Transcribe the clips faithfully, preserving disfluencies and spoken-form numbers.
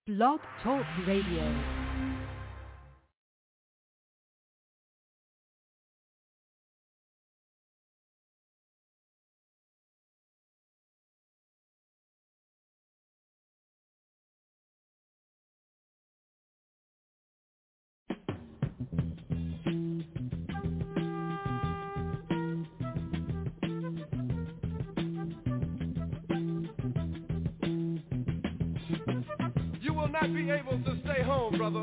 Blog Talk Radio. You will not be able to stay home, brother.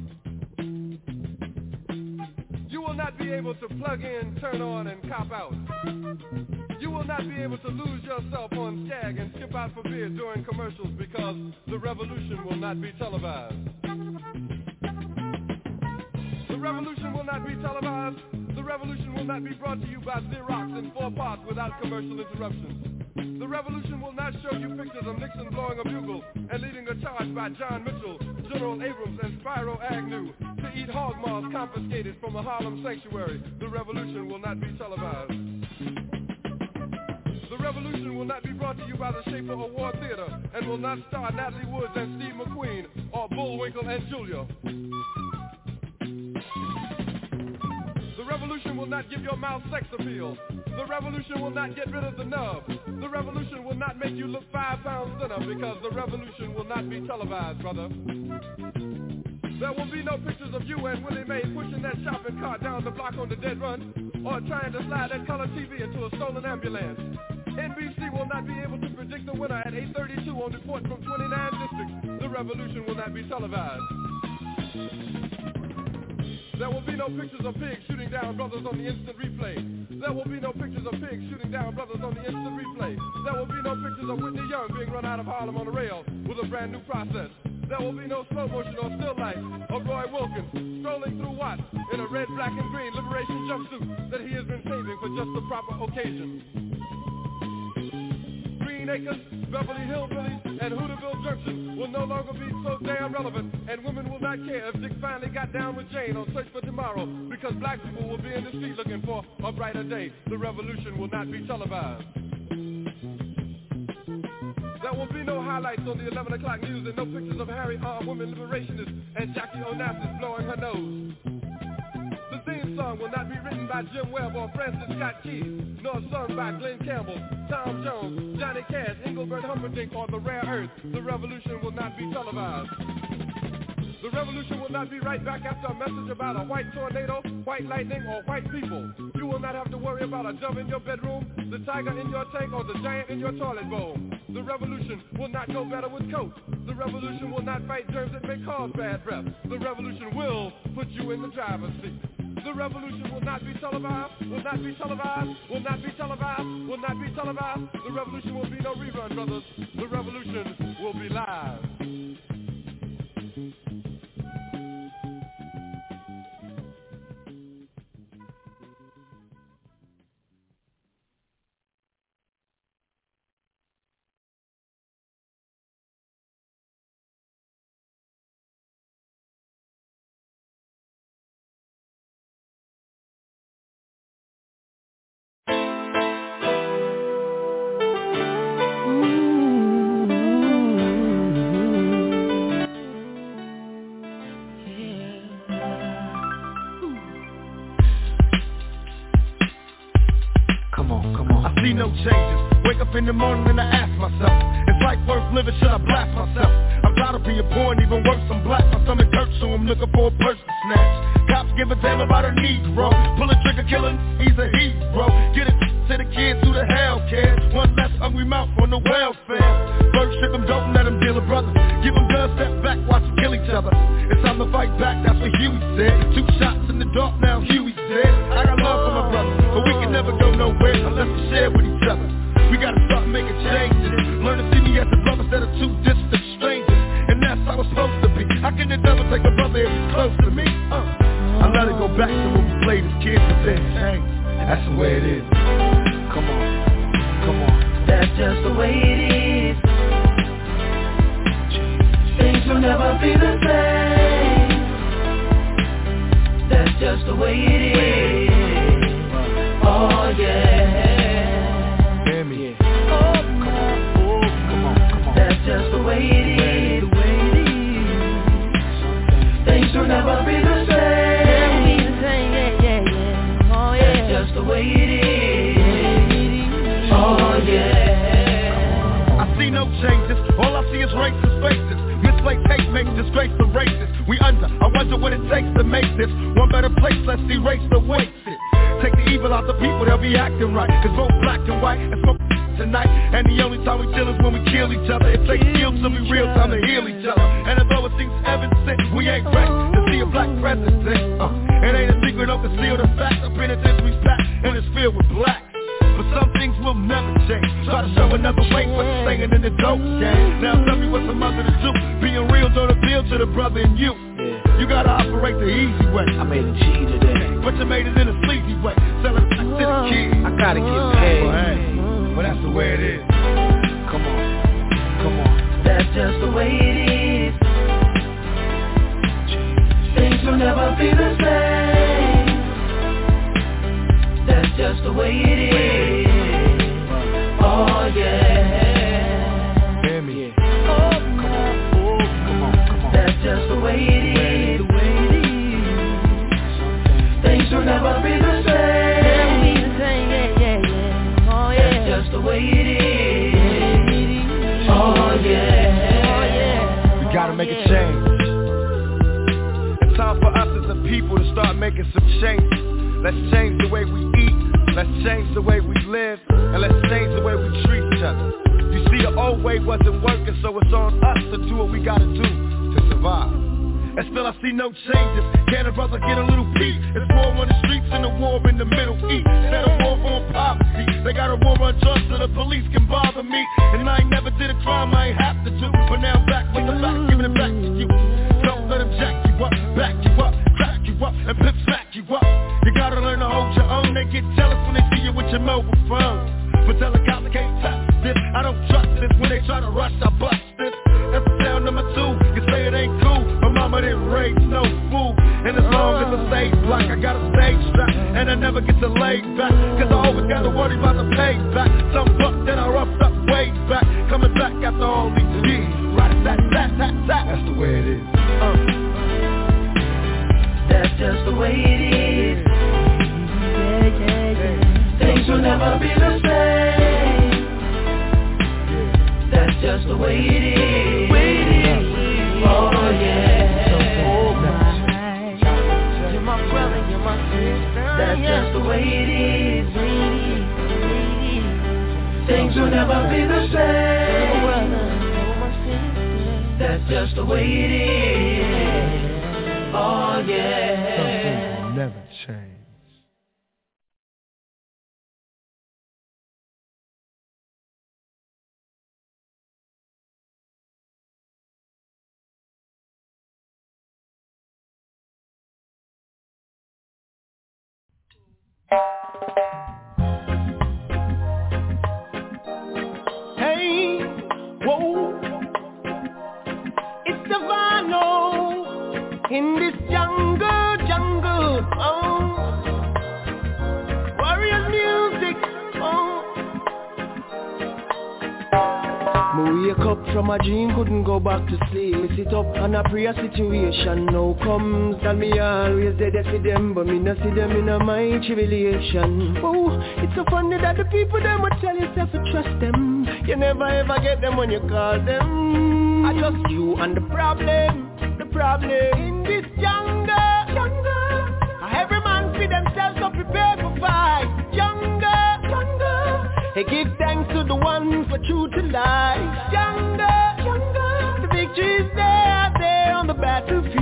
You will not be able to plug in, turn on, and cop out. You will not be able to lose yourself on Skag and skip out for beer during commercials because the revolution will not be televised. The revolution will not be televised. The revolution will not be brought to you by Xerox in four parts without commercial interruptions. The revolution will not show you pictures of Nixon blowing a bugle and leading a charge by John Mitchell, General Abrams, and Spyro Agnew to eat hog maws confiscated from a Harlem sanctuary. The revolution will not be televised. The revolution will not be brought to you by the Schaefer Award Theater and will not star Natalie Woods and Steve McQueen or Bullwinkle and Julia. The revolution will not give your mouth sex appeal. The revolution will not get rid of the nub. The revolution will not make you look five pounds thinner because the revolution will not be televised, brother. There will be no pictures of you and Willie Mae pushing that shopping cart down the block on the dead run or trying to slide that color T V into a stolen ambulance. N B C will not be able to predict the winner at eight thirty-two on report from twenty-nine districts. The revolution will not be televised. There will be no pictures of pigs shooting down brothers on the instant replay. There will be no pictures of pigs shooting down brothers on the instant replay. There will be no pictures of Whitney Young being run out of Harlem on a rail with a brand new process. There will be no slow motion or still life of Roy Wilkins strolling through Watts in a red, black, and green liberation jumpsuit that he has been saving for just the proper occasion. Green Acres, Beverly Hillbillies, and Hooterville Junction will no longer be so damn relevant, and women will not care if Dick finally got down with Jane on Search for Tomorrow, because black people will be in the street looking for a brighter day. The revolution will not be televised. There will be no highlights on the eleven o'clock news and no pictures of Harry armed women liberationists and Jackie Onassis blowing her nose. The theme song will not be written by Jim Webb or Francis Scott Key, nor sung by Glenn Campbell, Tom Jones, Johnny Cash, Engelbert Humperdinck, or The Rare Earth. The revolution will not be televised. The revolution will not be right back after a message about a white tornado, white lightning, or white people. You will not have to worry about a dove in your bedroom, the tiger in your tank, or the giant in your toilet bowl. The revolution will not go better with coke. The revolution will not fight germs that may cause bad breath. The revolution will put you in the driver's seat. The revolution will not be televised, will not be televised, will not be televised, will not be televised. The revolution will be no rerun, brothers. The revolution will be live. In the morning and I ask myself, is life worth living, should I blast myself? I'm tired of being poor and even worse, I'm black. My stomach hurts, so I'm looking for a purse to snatch. Cops give a damn about a Negro. Pull a trigger, killing, he's a hero. Get it to the kids who the hell cares. One less hungry mouth on the welfare. First ship them, don't let them deal a brother. Give them guns, step back, watch them kill each other. It's time to fight back, that's what Huey said. Two shots in the dark, now Huey's dead. I got love for my brother, but we can never go nowhere unless we share with each other. We gotta start making changes. Learn to see me as a brother instead of two distant strangers. And that's how it's supposed to be. How can the devil take a brother if he's close to me? Uh, I let it go back to when we played as kids and then hey, that's the way it is. Come on, come on. That's just the way it is. Things will never be the same. That's just the way it is. Oh yeah. Just the way it is. mistakes that make this one better place. Let's erase the wasted. Take the evil out the people, they'll be acting right. Cause both black and white and smoke tonight. And the only time we chill is when we kill each other. It takes skills to be real time to heal each other. And although it seems heaven sent, we ain't ready to see a black president. uh, It ain't a secret, don't conceal the fact. I've been in this respect and it's filled with black. But some things will never change. Try to show another way, but you're staying in the dope game. Now tell me what's a mother to do. Being real don't appeal to the brother in you. Yeah. You gotta operate the easy way. I made a G today, but you made it in a sleazy way. Selling back to the kids. I gotta get paid. Well, hey, well that's the way it is. Come on, come on. That's just the way it is. Things will never be the same. That's just the way it is. Oh yeah. Hear me. Oh come on, oh come on, come on. That's just the way it is. The way it is. Things will never be the same. Never be the same. Yeah, yeah, yeah. Oh yeah. That's just the way it is. Oh yeah. Oh yeah. We gotta make a change. It's time for us as a people to start making some changes. Let's change the way we eat, let's change the way we live, and let's change the way we treat each other. You see, the old way wasn't working, so it's on us to do what we gotta do to survive. And still I see no changes. Can a brother get a little peace? It's war on the streets and a war in the Middle East. Instead of war on poverty, they got a war on drugs so the police can bother me. And I ain't never did a crime I ain't have to do, but now I'm back with the back, giving it back to you. Don't let them jack you up, back you up, crack you up, and pimp smack you up. You gotta learn to hold your own. They get jealous when they see you with your mobile phone. But tell the cops I can't touch this. I don't trust this. When they try to rush, I bust this. That's the sound number two. You say it ain't cool. My mama didn't raise no fool. And as long as I stay black, I got a stage strap. And I never get to lay back. Cause I always gotta worry about the payback. Some buck that I roughed up way back. Coming back after all these years. Right, that, that, that, that. That's the way it is. uh. That's just the way it is. Yeah, yeah, yeah. Things will never be the same. That's just the way it is. Oh yeah. Oh my. You're my brother, you're my sister. That's just the way it is. Things will never be the same. That's just the way it is. Oh yeah. Something will never change. Hey, whoa, it's Savano in this jungle, jungle, oh, warriors music, oh. Me wake up from a dream, couldn't go back to sleep. Me sit up and I pray a situation now comes, and me always dead for them, but me not see them in a my tribulation. Oh, it's so funny that the people them will tell yourself to trust them. You never ever get them when you call them. I just you and the problem, the problem in this jungle, jungle. Every man for themselves so prepare for fight. Jungle, jungle. Hey, give thanks to the one for truth to life. Jungle, jungle. The victory is there, there on the battlefield.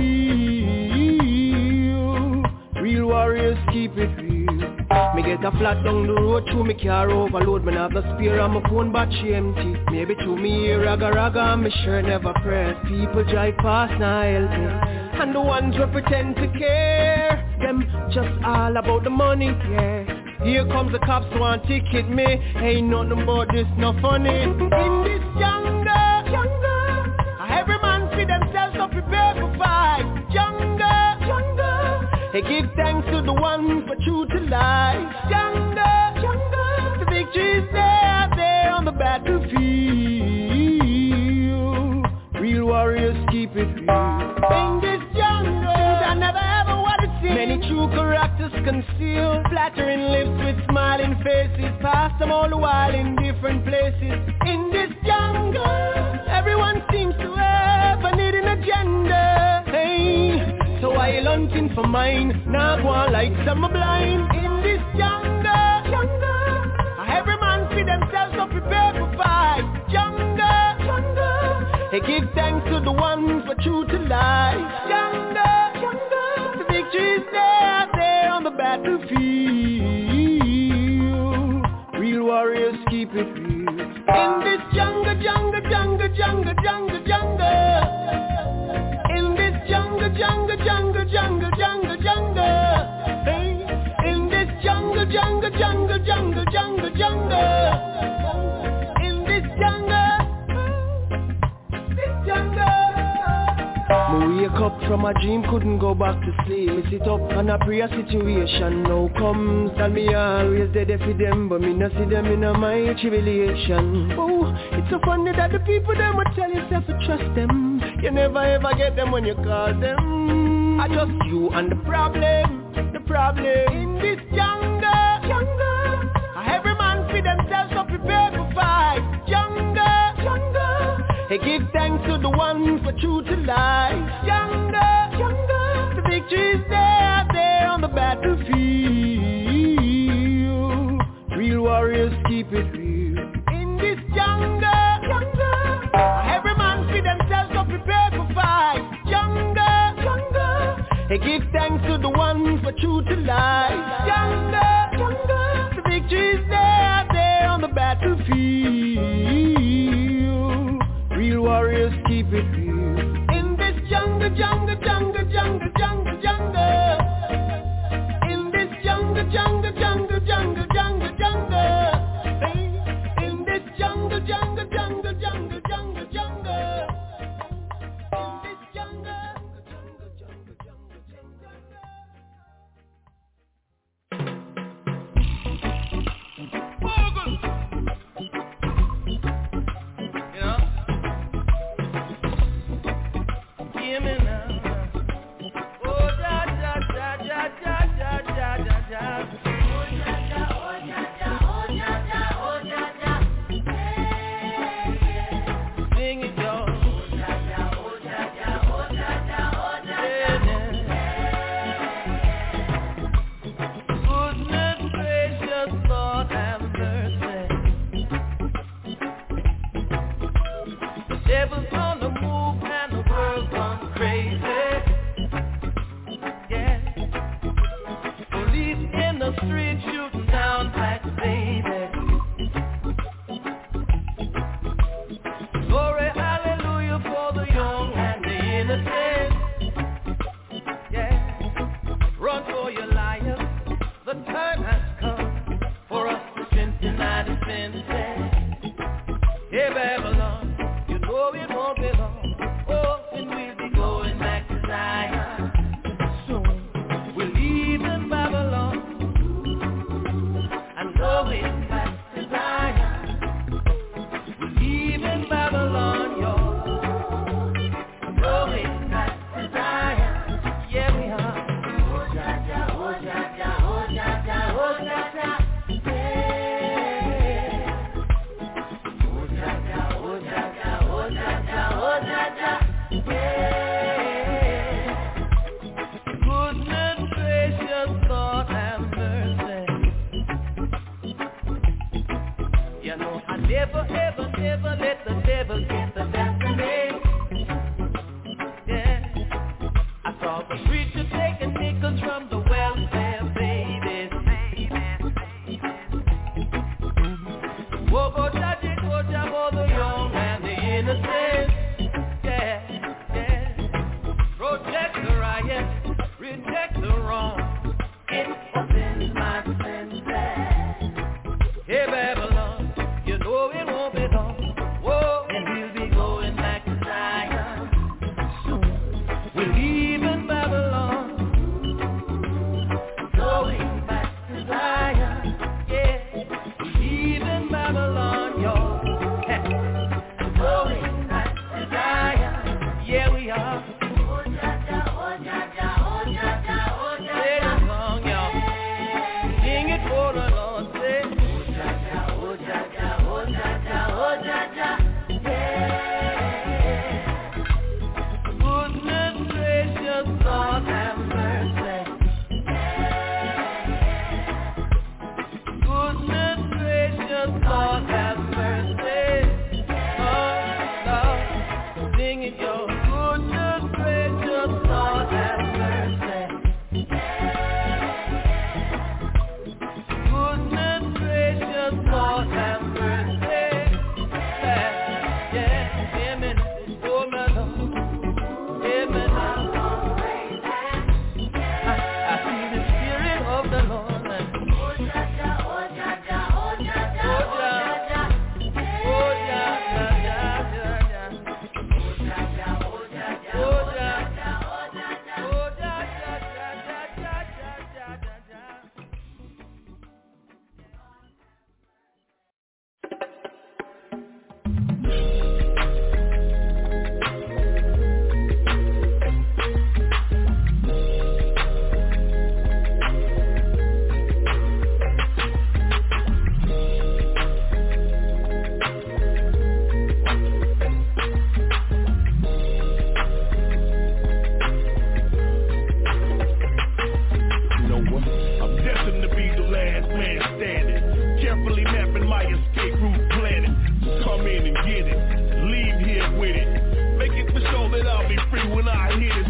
Real warriors keep it real. Me get a flat down the road, through me car overload. Me have the spare and my phone battery empty. Maybe through me ear raga raga and me sure never press. People drive past now help me. And the ones who pretend to care, them just all about the money, yeah. Here comes the cops want ticket me. Ain't nothing about this, no funny. In this jungle, jungle, every man see themselves so prepare for fight. Jungle, jungle. Hey, give thanks to the one for true to life. Jungle, jungle. The victory is there, there on the battlefield. Real warriors keep it real. In this jungle, I never ever want to see many true characters concealed. Flattering lips with smiling faces. Pass them all the while in different places. In this jungle, everyone seems to have a hidden agenda. Hey, so while on one thing for mine. Now go on like some blind. In this jungle, jungle, every man see themselves so prepared for fight. Jungle, jungle, they give thanks to the one for true to life. Jungle, jungle, the victory is there, there on the battlefield. Real warriors keep it real. In this jungle, jungle, jungle, jungle, jungle, jungle. In this jungle, jungle, jungle, jungle, jungle, jungle. Hey, in this jungle, jungle, jungle, jungle, jungle, jungle. In this jungle, this jungle. Me wake up from a dream, couldn't go back to sleep. Me sit up and I pray a situation now comes, and me always dead for them, but me not see them in a my tribulation. Oh, it's so funny that the people them will tell yourself to trust them. You never ever get them when you call them. I just you and the problem, the problem. In this jungle, jungle, every man for themselves so prepared to fight. Jungle, jungle, they give thanks to the one for true to life. Jungle, jungle, the victory is there, there on the battlefield. Real warriors keep it real. In this jungle, jungle, every man for themselves so prepared to fight. Jungle, jungle, they give thanks to the one for true to life. Jungle, jungle, the victory is there, there on the battlefield. Real warriors keep it real. In this jungle, jungle, jungle, jungle, jungle, jungle. In this jungle, jungle, jungle, jungle, jungle, jungle. Hey, in this jungle, jungle, jungle, jungle, jungle, jungle. In this jungle, jungle, jungle, jungle, jungle. Lord have mercy.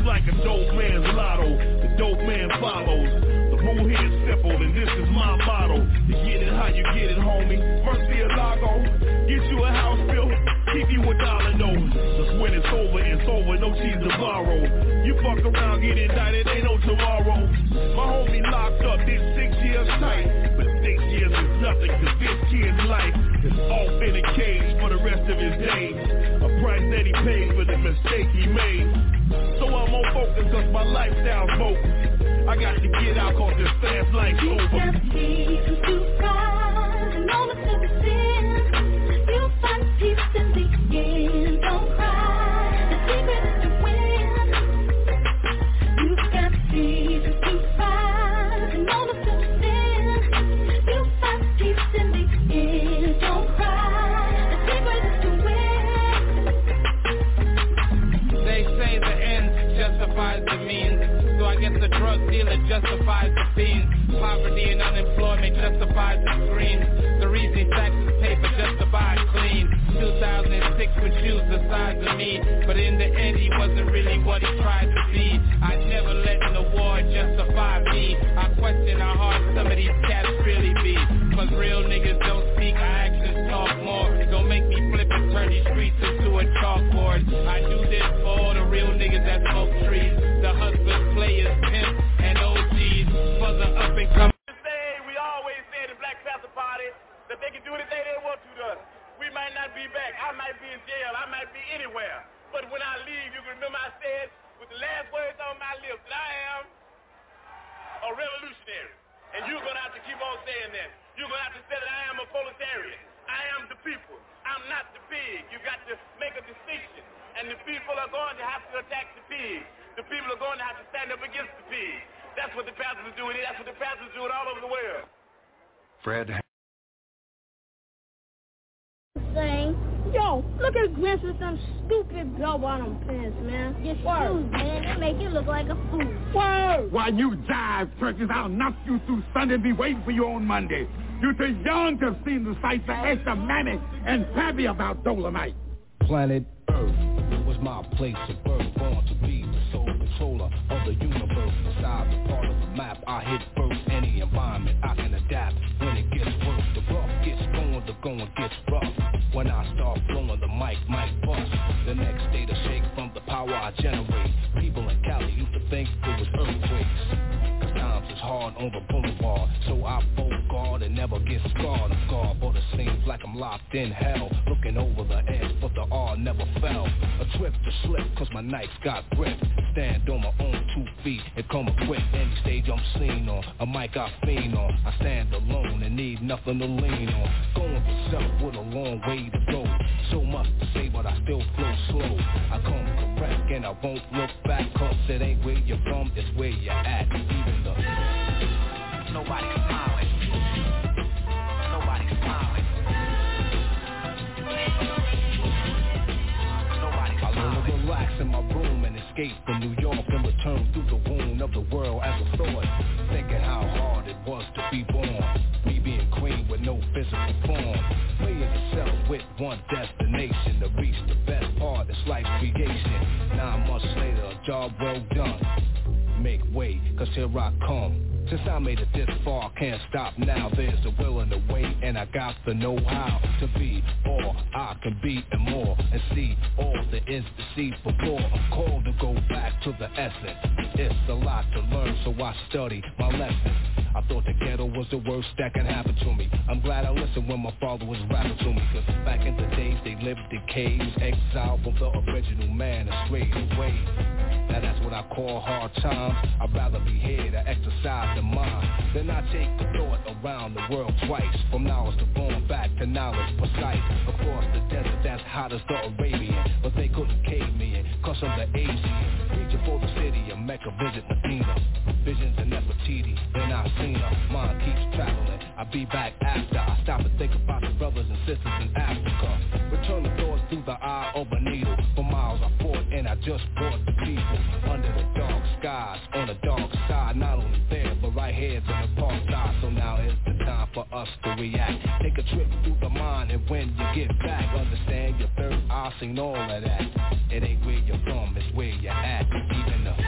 like a dope man's lotto. The dope man follows. The rule here is simple, and this is my motto. You get it how you get it, homie. Murcielago, get you a house built, keep you a dollar note. Cause when it's over, it's over, no cheese to borrow. You fuck around, get indicted, ain't no tomorrow. My homie locked up, did six years tight. But six years is nothing, cause this kid's life is off in a cage for the rest of his days. A price that he paid for the mistake he made. So I'm on focus cause my lifestyle's focused. I got to get out cause this fast life's over. You can't see cause you cry and all the sin is sin. You'll find peace in the end. Don't cry, the secret is to win. You can't see cause you cry and all the sin is sin. You'll find peace in the end. Don't cry, the secret is to win. They say the end justifies the means, so I guess the drug dealer justifies the fiends. Poverty and unemployment justifies the screens. The reason taxes paper just to buy clean. two thousand six would choose the size of me, but in the end he wasn't really what he tried to be. I never let the war justify me. I question how hard some of these cats really be. Cause real niggas don't speak, our actions talk more. Don't make me flip and turn these streets into a chalkboard. I do this for all the real niggas that smoke trees. The hustlers, players, pimps, and O Gs. For the up and coming. We always say at the Black Panther Party that they can do anything they want to to us. We might not be back. I might be in jail. I might be anywhere. But when I leave, you can remember I said with the last words on my lips that I am a revolutionary. And you're going to have to keep on saying that. You're going to have to say that I am a proletarian. I am the people. I'm not the pig. You got to make a distinction. And the people are going to have to attack the pig. The people are going to have to stand up against the pig. That's what the Panthers are doing. That's what the Panthers are doing all over the world. Fred. Saying, yo, look at Grinch with some stupid bell-bottom pants, man. Your shoes, man, they make you look like a fool. Whoa! While you jive turkeys, I'll knock you through Sunday and be waiting for you on Monday. You're too young to have seen the sights. I asked the mammy and pappy about Dolomite. Planet Earth was my place of birth, born to be the sole controller of the universe. Beside the part of the map, I hit first. Any environment I can adapt. When it gets worse, the rough gets going, the going gets rough. When I start flowing, the mic might bust. The next day to shake from the power I generate. People in Cali used to think it was earthquakes. Cause times is hard on the boulevard, so I both guard and never get scarred. I'm scarred, but it seems like I'm locked in hell. Looking over the edge, but the R never fell. A trip to slip, cause my nights got grip. Stand on my own two feet and come equipped. Any stage I'm seen on, a mic I fiend on. I stand alone and need nothing to lean on. Going for self with a long way to go. So much to say, but I still flow slow. I come correct and I won't look back, cause it ain't where you're from, it's where you're at. Even the nobody's smiling. Nobody's smiling. Nobody's smiling. I learn to relax in my room and escape from New York and return through the wound of the world as a thought. Thinking how hard it was to be born. Me being queen with no physical form. Playing yourself with one destination to reach the best part, it's life creation. Nine months later, a job well done. Make way, cause here I come. Since I made it this far, I can't stop now. There's a will and a way, and I got the know-how to be all I can be and more, and see all there is to see before. I'm called to go back to the essence. It's a lot to learn, so I study my lessons. I thought the ghetto was the worst that could happen to me. I'm glad I listened when my father was rapping to me, cause back in the days they lived in caves, exiled from the original man and strayed away. Now that's what I call hard times. I'd rather be here to exercise the mind than I take the thought around the world twice. From knowledge to going back to knowledge precise. Across the desert that's hot as the Arabian, but they couldn't cave me in cause I'm the Asian. Reaching for the city of Mecca, visit Medina. Visions in Nefertiti, then I seen her. Mind keeps traveling, I'll be back after I stop and think about the brothers and sisters in Africa. Return the thoughts through the eye of a needle. For miles I fought and I just brought the people. Under the dark skies, on the dark side. Not only there, but right here to the park side. So now is the time for us to react. Take a trip through the mind, and when you get back, understand your third eye seen all of that. It ain't where you're from, it's where you're at. Even the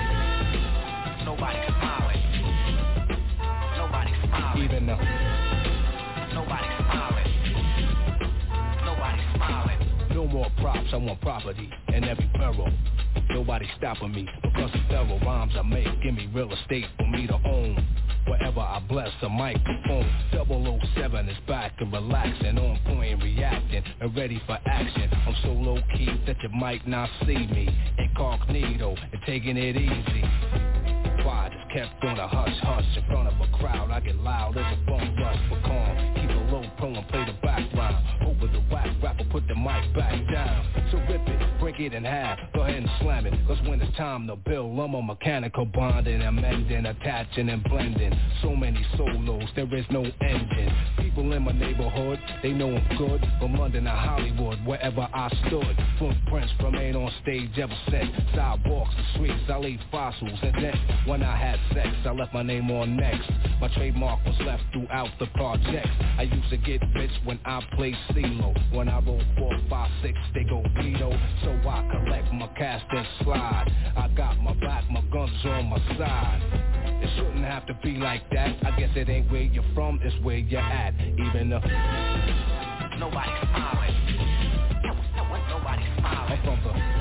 I want property in every borough. Nobody stopping me because the thorough rhymes I make give me real estate for me to own. Wherever I bless a microphone, double oh seven is back and relaxing, on point reacting and ready for action. I'm so low key that you might not see me incognito and taking it easy. Why just kept on a hush hush in front of a crowd? I get loud as a bum rush for calm. Keep it low pro and play the background. Over the whack rapper, put the mic back down. So rip it, break it in half, go ahead and slam it. Cause when it's time to build, I'm a mechanical bonding, amending, attaching and blending. So many solos, there is no ending. People in my neighborhood, they know I'm good. From London to Hollywood, wherever I stood. Footprints remain on stage ever since. Sidewalks and streets, I leave fossils. And then when I had sex, I left my name on next. My trademark was left throughout the projects. I used to get rich when I played CeeLo. When I roll four, five, six, they go Vito. So I collect my cast and slide. I got my back, my guns on my side. It shouldn't have to be like that. I guess it ain't where you're from, it's where you're at. Even if nobody's smiling. Nobody's smiling. I'm from the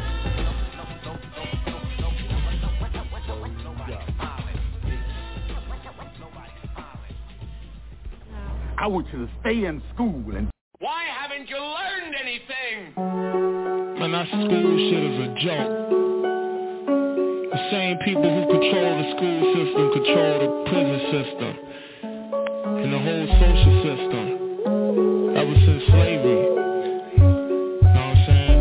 I want you to stay in school and... Why haven't you learned anything? Man, that school shit is a joke. The same people who control the school system control the prison system and the whole social system ever since slavery. You know what I'm saying?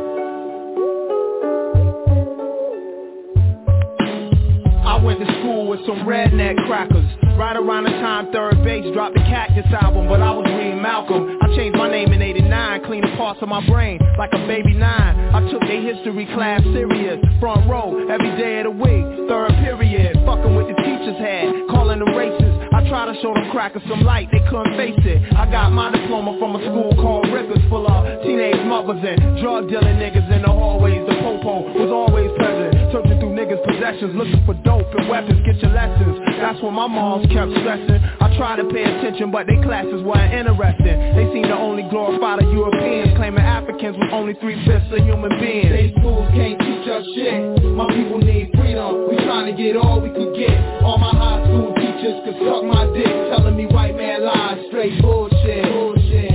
I went to school with some redneck crackers. Right around the time Third Base dropped the Cactus album, but I was reading Malcolm. I changed my name in eighty-nine, cleaned the parts of my brain like a baby nine. I took their history class serious, front row every day of the week. Third period, fucking with the teacher's head, calling them racist. I tried to show them crackers some light, they couldn't face it. I got my diploma from a school called Rickers, full of teenage mothers and drug dealing niggas in the hallways. The popo was always present, searching through niggas' possessions, looking for dope and weapons. Get your lessons. That's what my moms kept stressing. I tried to pay attention, but their classes weren't interesting. They seem to only glorify the Europeans, claiming Africans were only three-fifths of human beings. They schools can't teach us shit. My people need freedom. We trying to get all we could get. All my high school teachers could suck my dick, telling me white man lies, straight bullshit. Bullshit.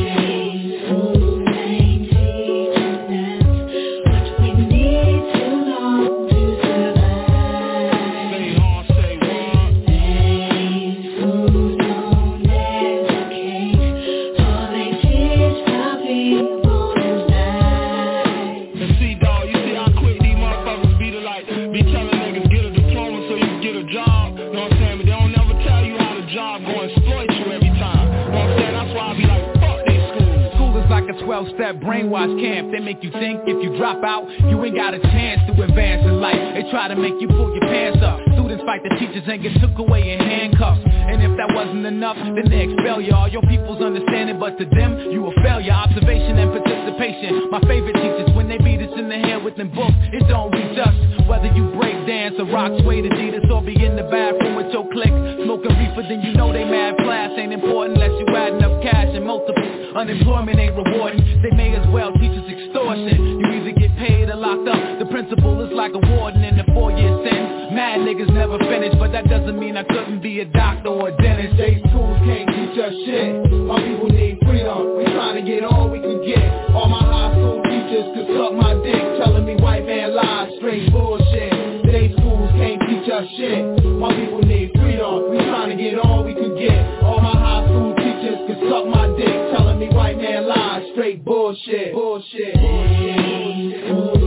twelve-step brainwash camp. They make you think if you drop out, you ain't got a chance to advance in life. They try to make you pull your pants up. Students fight the teachers and get took away in handcuffs. And if that wasn't enough, then they expel you. All your people's understanding, but to them, you a failure. Observation and participation. My favorite teachers, when they beat us in the head with them books, it don't reach us. Whether you break dance or rock, sway to Adidas, or be in the bathroom with your clique, smoking reefer, then you know they mad. Class ain't important unless you add enough cash and multiples. Unemployment ain't rewarding. They may as well teach us extortion. You either get paid or locked up. The principal is like a warden in the four-year sentence. Mad niggas never finish, but that doesn't mean I couldn't be a doctor or a dentist. They schools can't teach us shit. My people need freedom. We trying to get all we can get. All my high school teachers could suck my dick, telling me white man lies, straight bullshit. They schools can't teach us shit. My people need freedom. We trying to get all we can get. All my high school teachers could suck my dick, telling me white man lies, straight bullshit. Bullshit. Bullshit.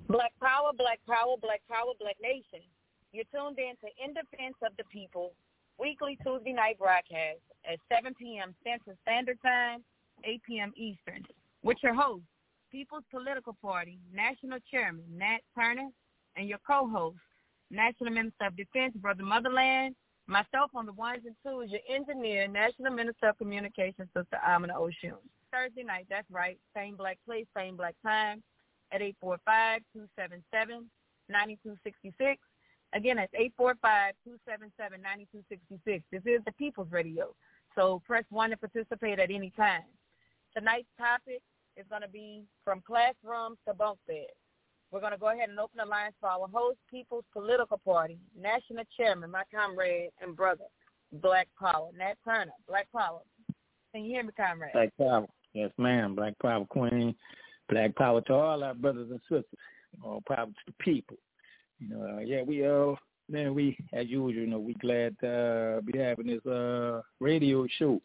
Black Power, Black Power, Black Power, Black Nation. You're tuned in to In Defense of the People, weekly Tuesday night broadcast at seven p.m. Central Standard Time, eight p.m. Eastern, with your host, People's Political Party, National Chairman Nat Turner, and your co-host, National Minister of Defense, Brother Motherland. Myself on the ones and twos, your engineer, National Minister of Communications, Sister Amina Oshun. Thursday night, that's right, same black place, same black time, at eight four five, two seven seven, nine two six six. Again, that's eight four five, two seven seven, nine two six six. This is the People's Radio, so press one to participate at any time. Tonight's topic is going to be from classrooms to bunk beds. We're going to go ahead and open the lines for our host, People's Political Party, National Chairman, my comrade and brother, Black Power, Nat Turner. Black Power. Can you hear me, comrade? Black Power. Yes, ma'am. Black Power Queen. Black Power to all our brothers and sisters. All power to the people. You know, uh, yeah, we uh, man, we as usual, you know, we glad to uh, be having this uh radio show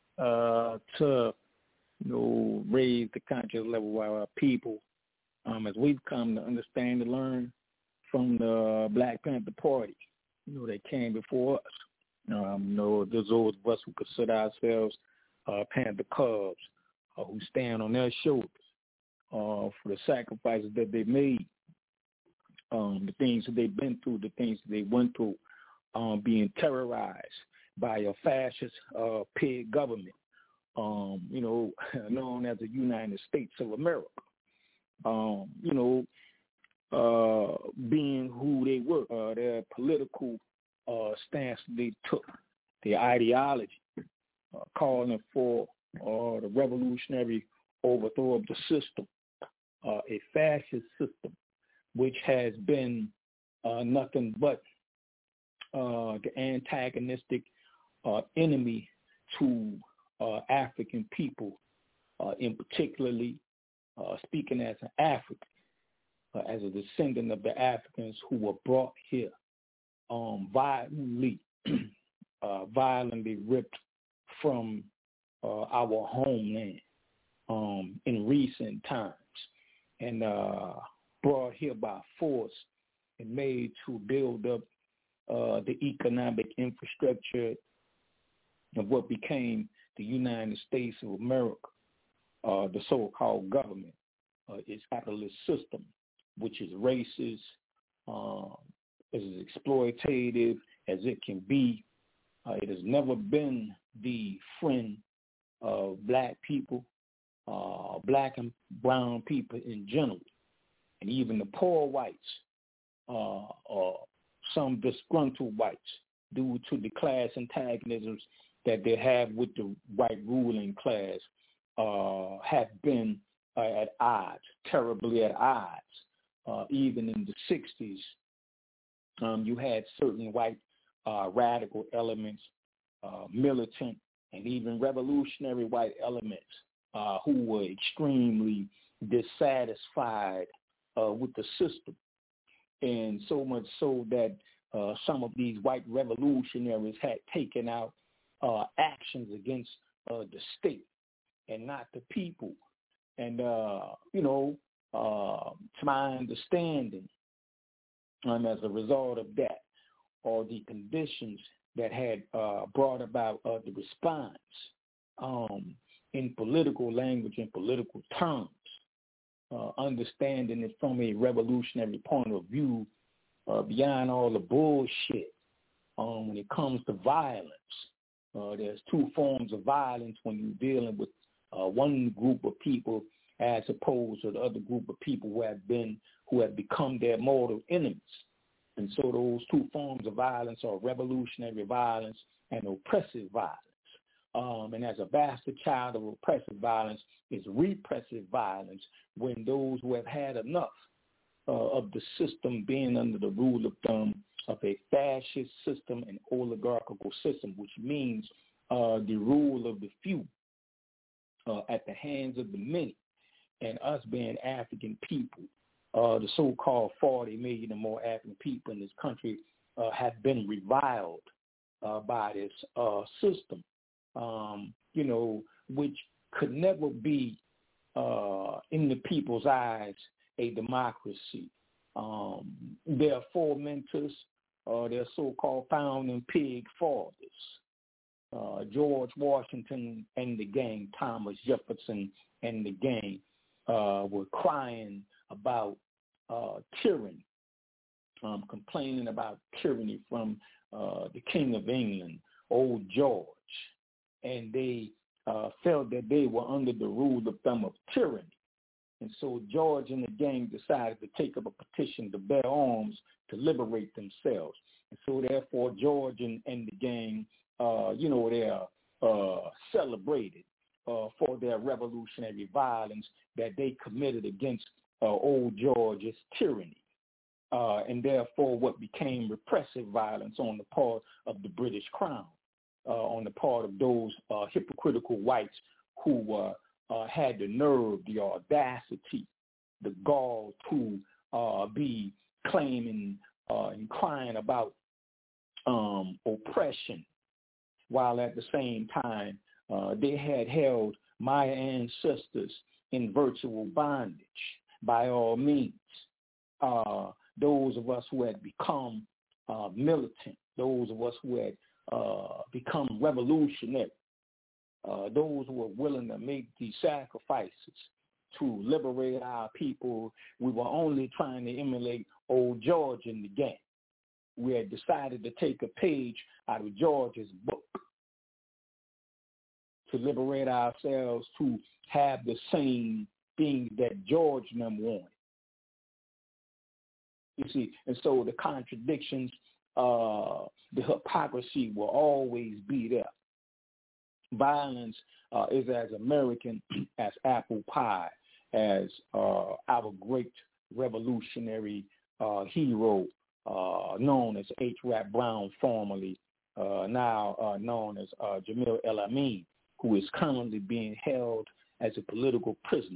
uh to you know raise the conscious level of our people. Um, as we've come to understand and learn from the Black Panther Party, you know, that came before us. Um, you know, there's those of us who consider ourselves uh, Panther Cubs, uh, who stand on their shoulders uh, for the sacrifices that they made, um, the things that they've been through, the things that they went through, um, being terrorized by a fascist uh, pig government, um, you know, known as the United States of America. Um, you know, uh, being who they were, uh, their political uh, stance they took, their ideology, uh, calling for uh, the revolutionary overthrow of the system, uh, a fascist system, which has been uh, nothing but uh, the antagonistic uh, enemy to uh, African people, uh, in particularly Uh, speaking as an African, uh, as a descendant of the Africans who were brought here, um, violently, uh, violently ripped from uh, our homeland um, in recent times, and uh, brought here by force and made to build up uh, the economic infrastructure of what became the United States of America. Uh, the so-called government, uh, its capitalist system, which is racist, uh, as exploitative as it can be. Uh, it has never been the friend of black people, uh, black and brown people in general, and even the poor whites, uh, or some disgruntled whites, due to the class antagonisms that they have with the white ruling class. Uh, have been uh, at odds, terribly at odds. Uh, even in the sixties, um, you had certain white uh, radical elements, uh, militant, and even revolutionary white elements uh, who were extremely dissatisfied uh, with the system. And so much so that uh, some of these white revolutionaries had taken out uh, actions against uh, the state and not the people. And, uh, you know, uh, to my understanding, um, as a result of that, or the conditions that had uh, brought about uh, the response um, in political language and political terms, uh, understanding it from a revolutionary point of view, uh, beyond all the bullshit um, when it comes to violence. Uh, there's two forms of violence when you're dealing with Uh, one group of people as opposed to the other group of people who have been, who have become their mortal enemies. And so those two forms of violence are revolutionary violence and oppressive violence. Um, and as a bastard child of oppressive violence is repressive violence, when those who have had enough uh, of the system being under the rule of thumb of a fascist system and oligarchical system, which means uh, the rule of the few, Uh, at the hands of the many, and us being African people, uh, the so-called forty million or more African people in this country uh, have been reviled uh, by this uh, system, um, you know, which could never be uh, in the people's eyes a democracy. Um, their forementors, uh, their so-called founding pig fathers, uh, George Washington and the gang, Thomas Jefferson and the gang, uh, were crying about uh, tyranny, um, complaining about tyranny from uh, the King of England, old George, and they uh, felt that they were under the rule of thumb of tyranny. And so George and the gang decided to take up a petition to bear arms to liberate themselves. And so therefore George and, and the gang, uh, you know, they are uh, celebrated uh, for their revolutionary violence that they committed against uh, old George's tyranny. Uh, and therefore what became repressive violence on the part of the British Crown, uh, on the part of those uh, hypocritical whites who uh, uh, had the nerve, the audacity, the gall to uh, be claiming uh, and crying about um, oppression, while at the same time uh, they had held my ancestors in virtual bondage. By all means, uh, those of us who had become uh, militant, those of us who had uh, become revolutionary, uh, those who were willing to make these sacrifices to liberate our people, we were only trying to emulate old George and the gang. We had decided to take a page out of George's book to liberate ourselves, to have the same thing that George and them wanted. You see, and so the contradictions, uh, the hypocrisy will always be there. Violence uh, is as American as apple pie, as uh, our great revolutionary uh, hero uh, known as H. Rap Brown, formerly uh, now uh, known as uh, Jamil El-Amin, who is currently being held as a political prisoner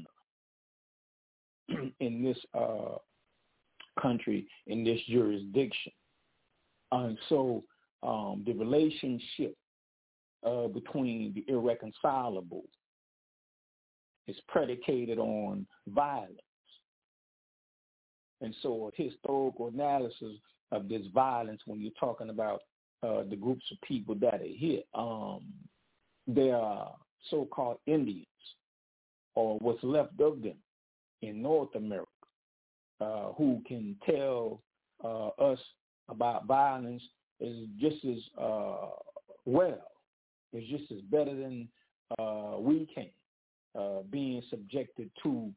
in this uh, country, in this jurisdiction. And so um, the relationship uh, between the irreconcilable is predicated on violence. And so a historical analysis of this violence, when you're talking about uh, the groups of people that are here, um, they are so-called Indians, or what's left of them in North America, uh, who can tell uh, us about violence is just as uh, well, is just as better than uh, we can, uh, being subjected to,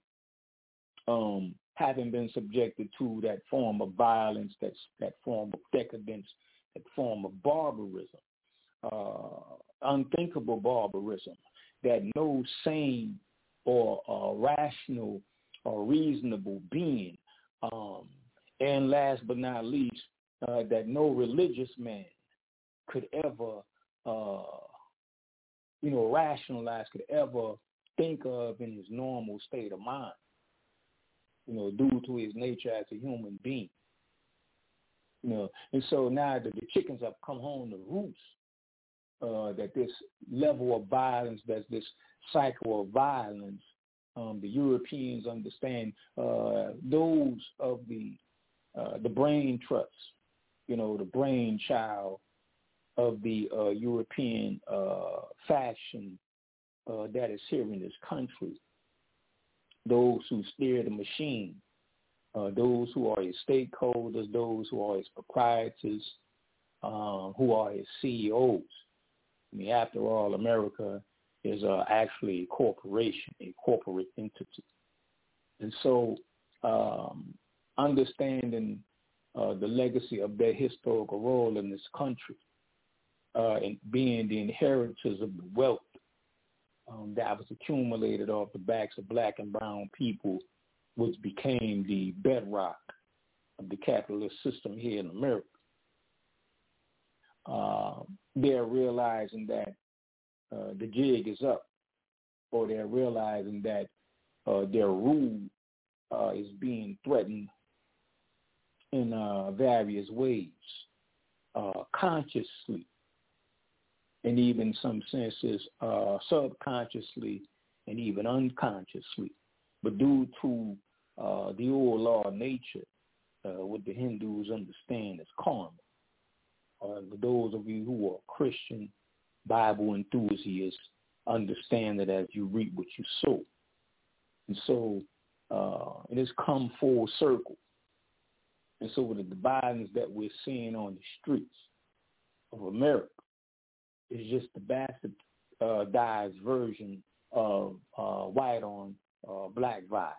um, having been subjected to that form of violence, that's, that form of decadence, that form of barbarism, uh, unthinkable barbarism that no sane or uh, rational or reasonable being, um, and last but not least, uh, that no religious man could ever, uh, you know, rationalize, could ever think of in his normal state of mind, you know, due to his nature as a human being. You know, and so now that the chickens have come home to roost, uh, that this level of violence, that's this cycle of violence, um, the Europeans understand, uh, those of the uh, the brain trusts, you know, the brainchild of the uh, European uh, faction uh, that is here in this country, those who steer the machine, uh, those who are his stakeholders, those who are his proprietors, um, who are his C E Os. I mean, after all, America is uh, actually a corporation, a corporate entity. And so um, understanding uh, the legacy of their historical role in this country uh, and being the inheritors of the wealth um, that was accumulated off the backs of black and brown people, which became the bedrock of the capitalist system here in America. Uh, they're realizing that uh, the jig is up, or they're realizing that uh, their rule uh, is being threatened in uh, various ways, uh, consciously, and even some senses uh, subconsciously and even unconsciously. But due to uh, the old law of nature, uh, what the Hindus understand as karma. Uh, those of you who are Christian Bible enthusiasts understand that as you reap what you sow. And so uh, it has come full circle. And so with the violence that we're seeing on the streets of America is just the bastardized uh, version of uh, white on uh, black violence,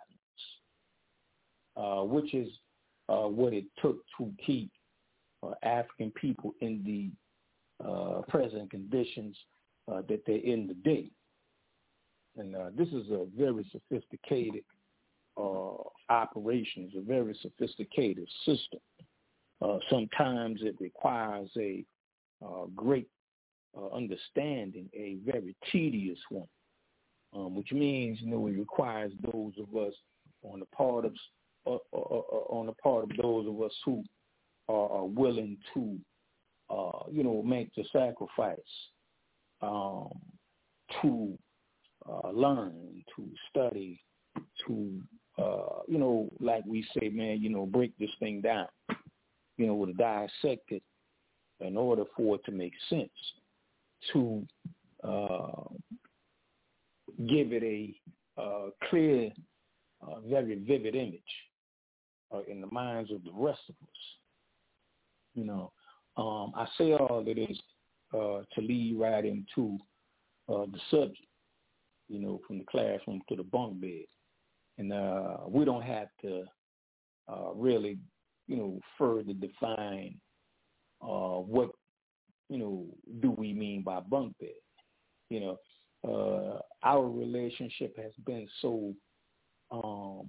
uh, which is uh, what it took to keep uh, African people in the uh, present conditions uh, that they're in today. And uh, this is a very sophisticated uh, operation. It's a very sophisticated system. Uh, sometimes it requires a uh, great uh, understanding, a very tedious one, um, which means, you know, it requires those of us on the part of uh, uh, uh, on the part of those of us who are, are willing to, uh, you know, make the sacrifice um, to uh, learn, to study, to, uh, you know, like we say, man, you know, break this thing down, you know, to dissect it in order for it to make sense, to uh, give it a uh, clear, uh, very vivid image uh, in the minds of the rest of us. You know, um, I say all of this uh, to lead right into uh, the subject, you know, from the classroom to the bunk bed. And uh, we don't have to uh, really, you know, further define uh, what, you know, do we mean by bunk bed. You know, uh, our relationship has been so um,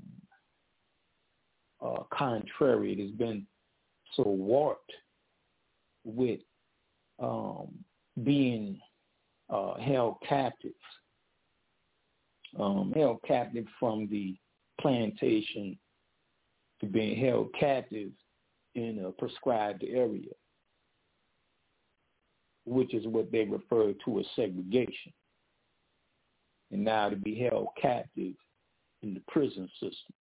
uh, contrary. It has been so warped with um, being uh, held captive, um, held captive from the plantation to being held captive in a prescribed area, which is what they refer to as segregation, and now to be held captive in the prison system.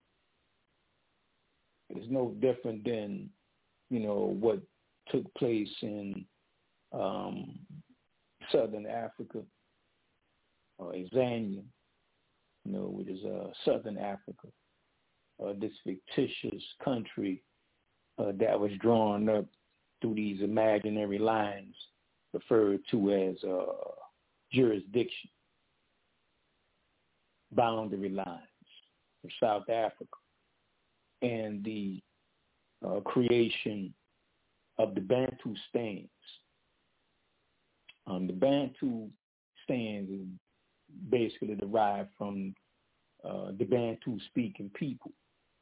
It is no different than, you know, what took place in um, Southern Africa, or Zambia, you know, which is uh, Southern Africa, uh, this fictitious country uh, that was drawn up through these imaginary lines referred to as uh, jurisdiction, boundary lines of South Africa, and the uh, creation of the Bantu stands. Um, the Bantu stands is basically derived from uh, the Bantu-speaking people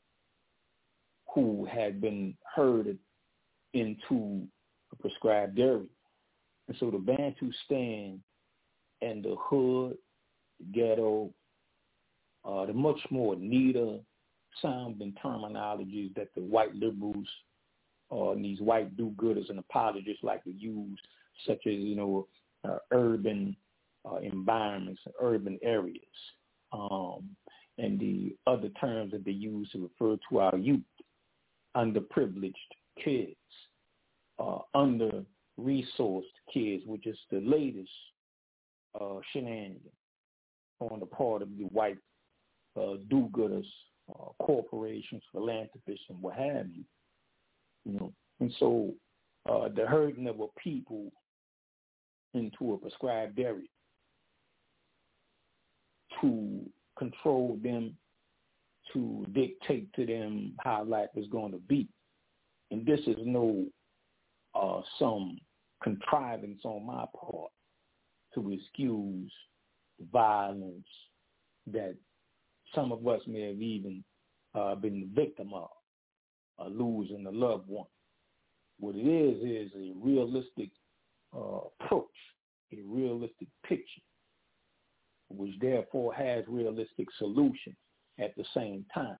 who had been herded into a prescribed area. And so the Bantu stand and the hood, the ghetto, uh, the much more neater sounding terminologies that the white liberals uh, and these white do-gooders and apologists like to use, such as, you know, uh, urban uh, environments, urban areas, um, and the other terms that they use to refer to our youth, underprivileged kids, uh, under-resourced kids, which is the latest uh, shenanigan on the part of the white uh, do-gooders, uh, corporations, philanthropists, and what have you. You know, and so uh, the herding of a people into a prescribed area to control them, to dictate to them how life is going to be. And this is no uh, some contrivance on my part to excuse the violence that some of us may have even uh, been the victim of, uh, losing a loved one. What it is is a realistic uh, approach, a realistic picture, which therefore has realistic solutions at the same time.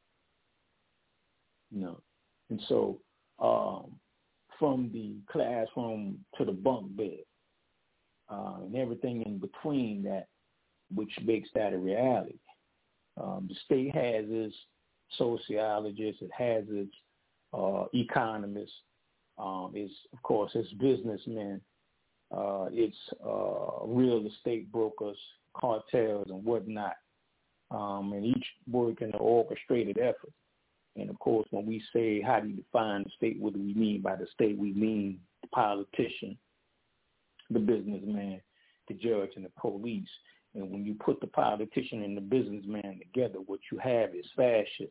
You know, and so um, from the classroom to the bunk bed, uh, and everything in between that, which makes that a reality. Um, the state has this sociologists, it has its uh, economists, um, it's, of course, it's businessmen, uh, it's uh, real estate brokers, cartels, and whatnot, um, and each work in an orchestrated effort. And, of course, when we say how do you define the state, what do we mean by the state? We mean the politician, the businessman, the judge, and the police. And when you put the politician and the businessman together, what you have is fascism.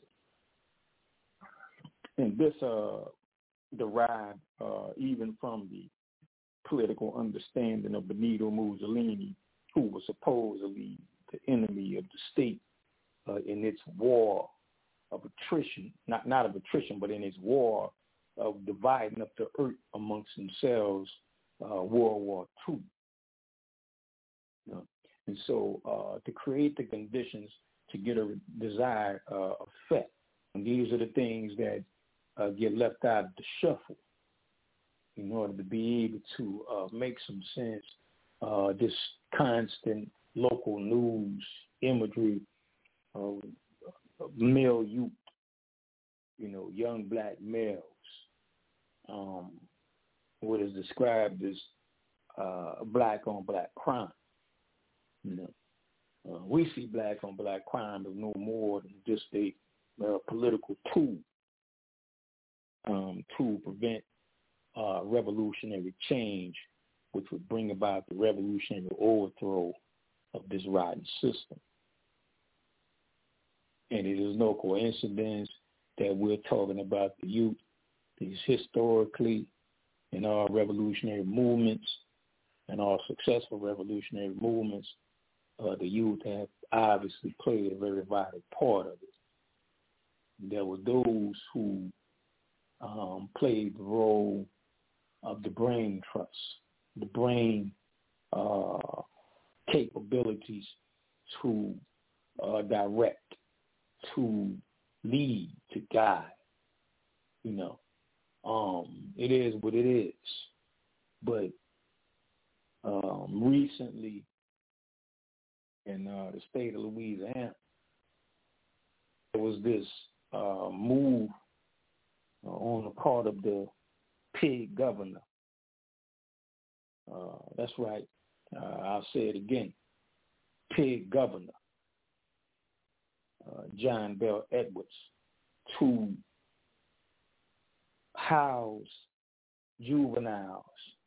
And this uh, derived uh, even from the political understanding of Benito Mussolini, who was supposedly the enemy of the state uh, in its war of attrition, not, not of attrition, but in its war of dividing up the earth amongst themselves, uh, World War Two. You know? And so uh, to create the conditions to get a desired uh, effect, and these are the things that uh, get left out of the shuffle in order to be able to uh, make some sense. Uh, this constant local news imagery of male youth, you know, young black males, um, what is described as uh, black on black crime. You know, uh, we see black on black crime as no more than just a uh, political tool um, to prevent uh, revolutionary change, which would bring about the revolutionary overthrow of this rotten system. And it is no coincidence that we're talking about the youth, these historically in our revolutionary movements and our successful revolutionary movements, uh, the youth have obviously played a very vital part of it. There were those who um, played the role of the brain trust, the brain uh, capabilities to uh, direct, to lead, to guide. You know, um, it is what it is. But um, recently, in uh, the state of Louisiana, there was this uh, move uh, on the part of the pig governor. Uh, that's right. Uh, I'll say it again. Pig governor, uh, John Bell Edwards, to house juveniles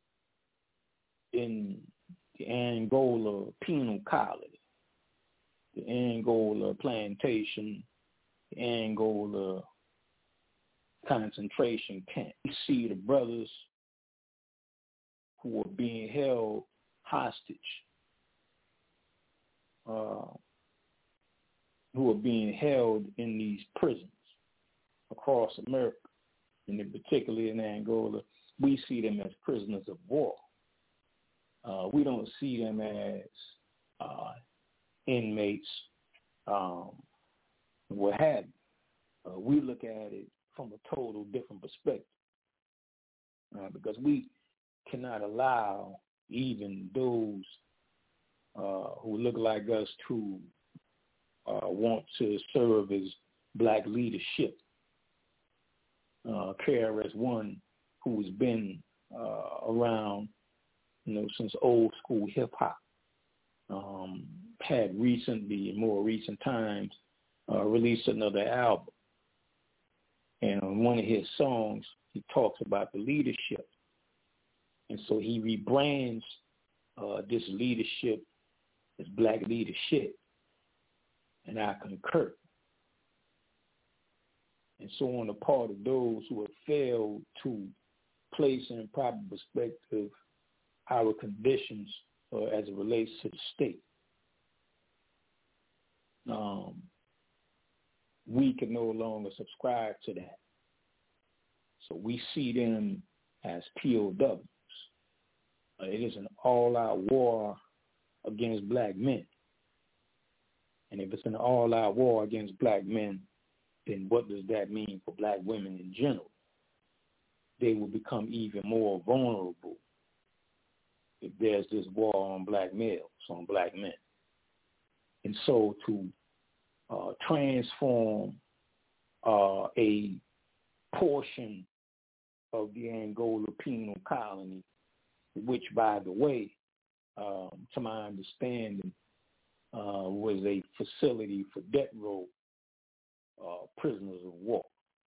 in the Angola penal colony, the Angola plantation, the Angola concentration camp. You see the brothers who are being held hostage, uh, who are being held in these prisons across America, and in particularly in Angola. We see them as prisoners of war. Uh, we don't see them as uh, inmates, um, what have you. Uh, we look at it from a total different perspective, uh, because we cannot allow even those uh, who look like us to uh, want to serve as black leadership. Uh, K R S One, who has been uh, around, you know, since old school hip hop, um, had recently, in more recent times, uh, released another album. And on one of his songs, he talks about the leadership. And so he rebrands uh, this leadership as black leadership. And I concur. And so on the part of those who have failed to place in proper perspective our conditions uh, as it relates to the state, um, we can no longer subscribe to that. So we see them as P O Ws. Uh, it is an all-out war against black men. And if it's an all-out war against black men, then what does that mean for black women in general? They will become even more vulnerable if there's this war on black males, on black men. And so to uh, transform uh, a portion of the Angola penal colony, which, by the way, um, to my understanding, uh, was a facility for death row uh, prisoners of war.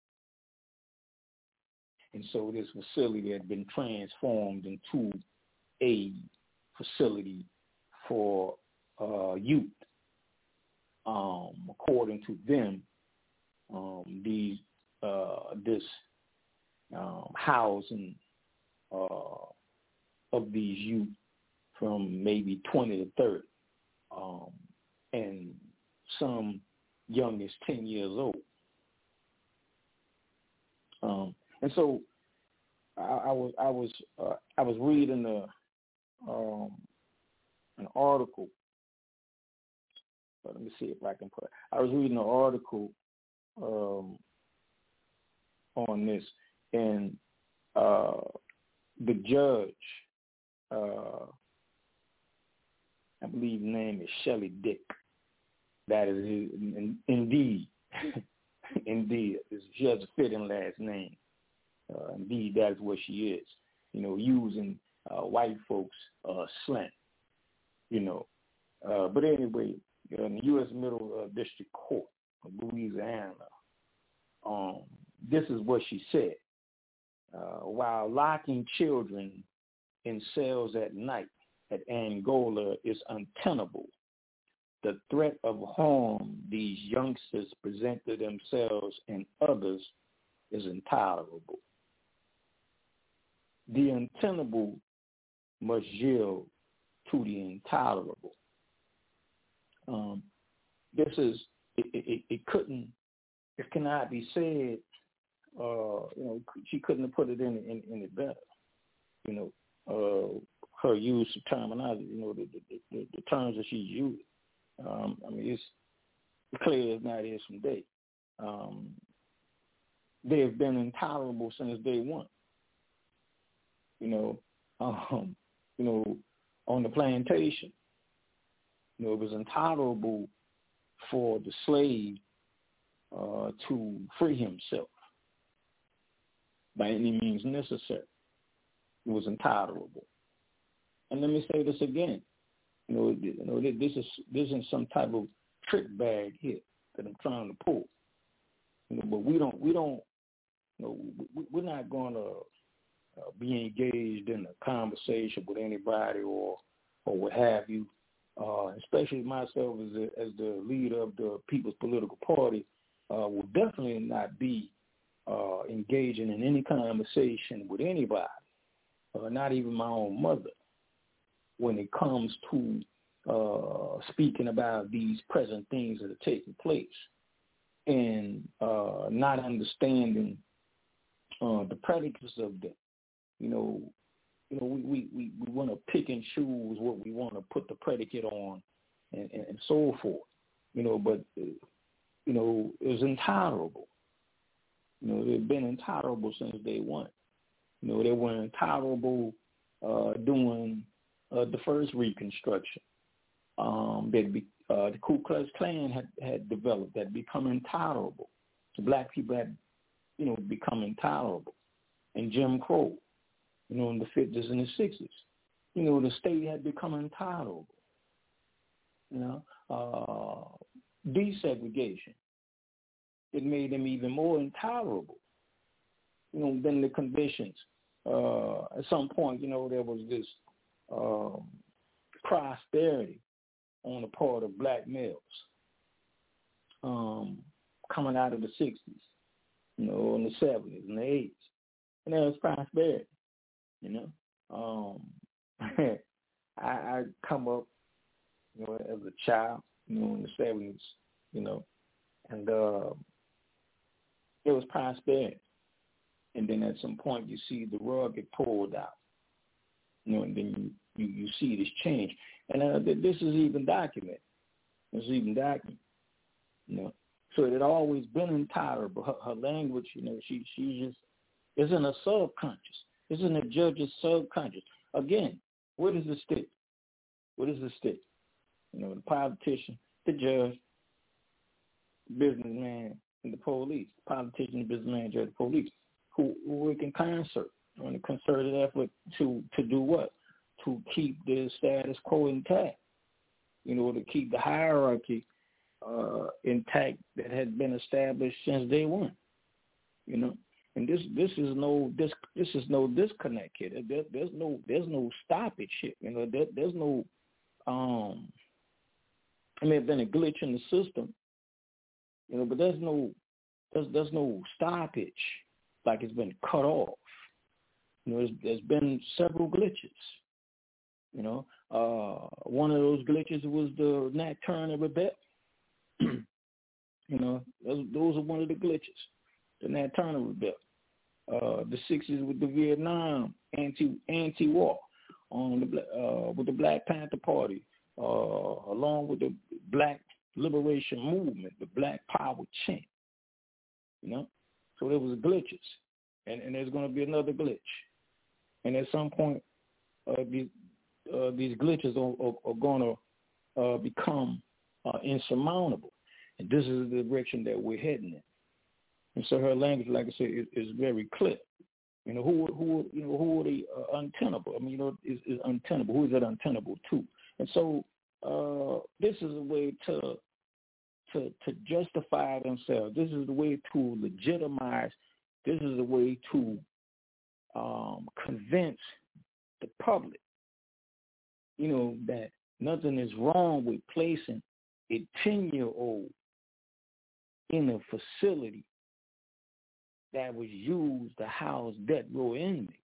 And so this facility had been transformed into a facility for uh, youth. Um, according to them, um, these uh, this um, housing uh, of these youth from maybe twenty to thirty, um, and some young as ten years old. Um, and so I, I was I was uh, I was reading a um, an article. Let me see if I can put. I was reading an article um, on this, and uh, the judge, uh, I believe his name is Shelley Dick. That is his, indeed, indeed, she has a fitting last name. Uh, indeed, that is what she is. You know, using uh, white folks uh, slang. You know, uh, but anyway. In the U S Middle uh, District Court of Louisiana, um, this is what she said. Uh, while locking children in cells at night at Angola is untenable, the threat of harm these youngsters present to themselves and others is intolerable. The untenable must yield to the intolerable. Um, this is, it, it, it couldn't, it cannot be said, uh, you know, she couldn't have put it in, in, in it better. You know, uh, her use of terminology, you know, the, the, the, the terms that she's using. Um, I mean, it's clear as night is from day. Um, they have been intolerable since day one. You know, um, you know, on the plantation. You know, it was intolerable for the slave uh, to free himself by any means necessary. It was intolerable. And let me say this again. You know, you know, this is this isn't some type of trick bag here that I'm trying to pull. You know, but we don't we don't. You know, we, we're not going to uh, be engaged in a conversation with anybody or or what have you. Uh, especially myself as the, as the leader of the People's Political Party, uh, will definitely not be uh, engaging in any conversation with anybody, uh, not even my own mother, when it comes to uh, speaking about these present things that are taking place and uh, not understanding uh, the predicates of them. You know, You know, we, we, we, we want to pick and choose what we want to put the predicate on and, and, and so forth, you know, but, you know, it was intolerable. You know, they've been intolerable since day one. You know, they were intolerable uh, during uh, the first Reconstruction. Um, be, uh, the Ku Klux Klan had, had developed, had become intolerable. The black people had, you know, become intolerable. And Jim Crow. You know, in the fifties and the sixties, you know, the state had become intolerable. You know, uh, desegregation, it made them even more intolerable. You know, than the conditions. Uh, at some point, you know, there was this um, prosperity on the part of black males um, coming out of the sixties, you know, in the seventies and the eighties, and there was prosperity. You know, um, I, I come up, you know, as a child, you know, in the seventies, you know, and uh, it was prosperity. And then at some point you see the rug get pulled out, you know, and then you, you, you see this change. And uh, this is even documented. This is even documented, you know. So it had always been intolerable. Her, her language, you know, she she just is in a subconscious. It's in the judge's subconscious. Again, where does it stick? Where does it stick? You know, the politician, the judge, businessman, and the police, politicians, business manager, of the police, who, who work in concert on a concerted effort to, to do what? To keep the status quo intact, you know, to keep the hierarchy uh, intact that has been established since day one, you know. And this this is no this this is no disconnect here. There, there's no there's no stoppage here, you know. There, there's no um. I mean, there's been a glitch in the system, you know, but there's no there's there's no stoppage like it's been cut off. You know, there's, there's been several glitches. You know, uh, one of those glitches was the Nat Turner rebellion. You know, those, those are one of the glitches. The Nat Turner rebellion. Uh, the sixties with the Vietnam anti anti war on the uh, with the Black Panther Party, uh, along with the Black Liberation Movement, the Black Power chant. You know, so there was glitches, and, and there's going to be another glitch, and at some point, uh, these uh, these glitches are, are, are going to uh, become uh, insurmountable, and this is the direction that we're heading in. And so her language, like I said, is, is very clear. You know, who who you know who are they uh, untenable? I mean, you know, is, is untenable. Who is that untenable to? And so uh, this is a way to to to justify themselves. This is the way to legitimize. This is a way to um, convince the public, you know, that nothing is wrong with placing a ten-year-old in a facility that was used to house death row inmates.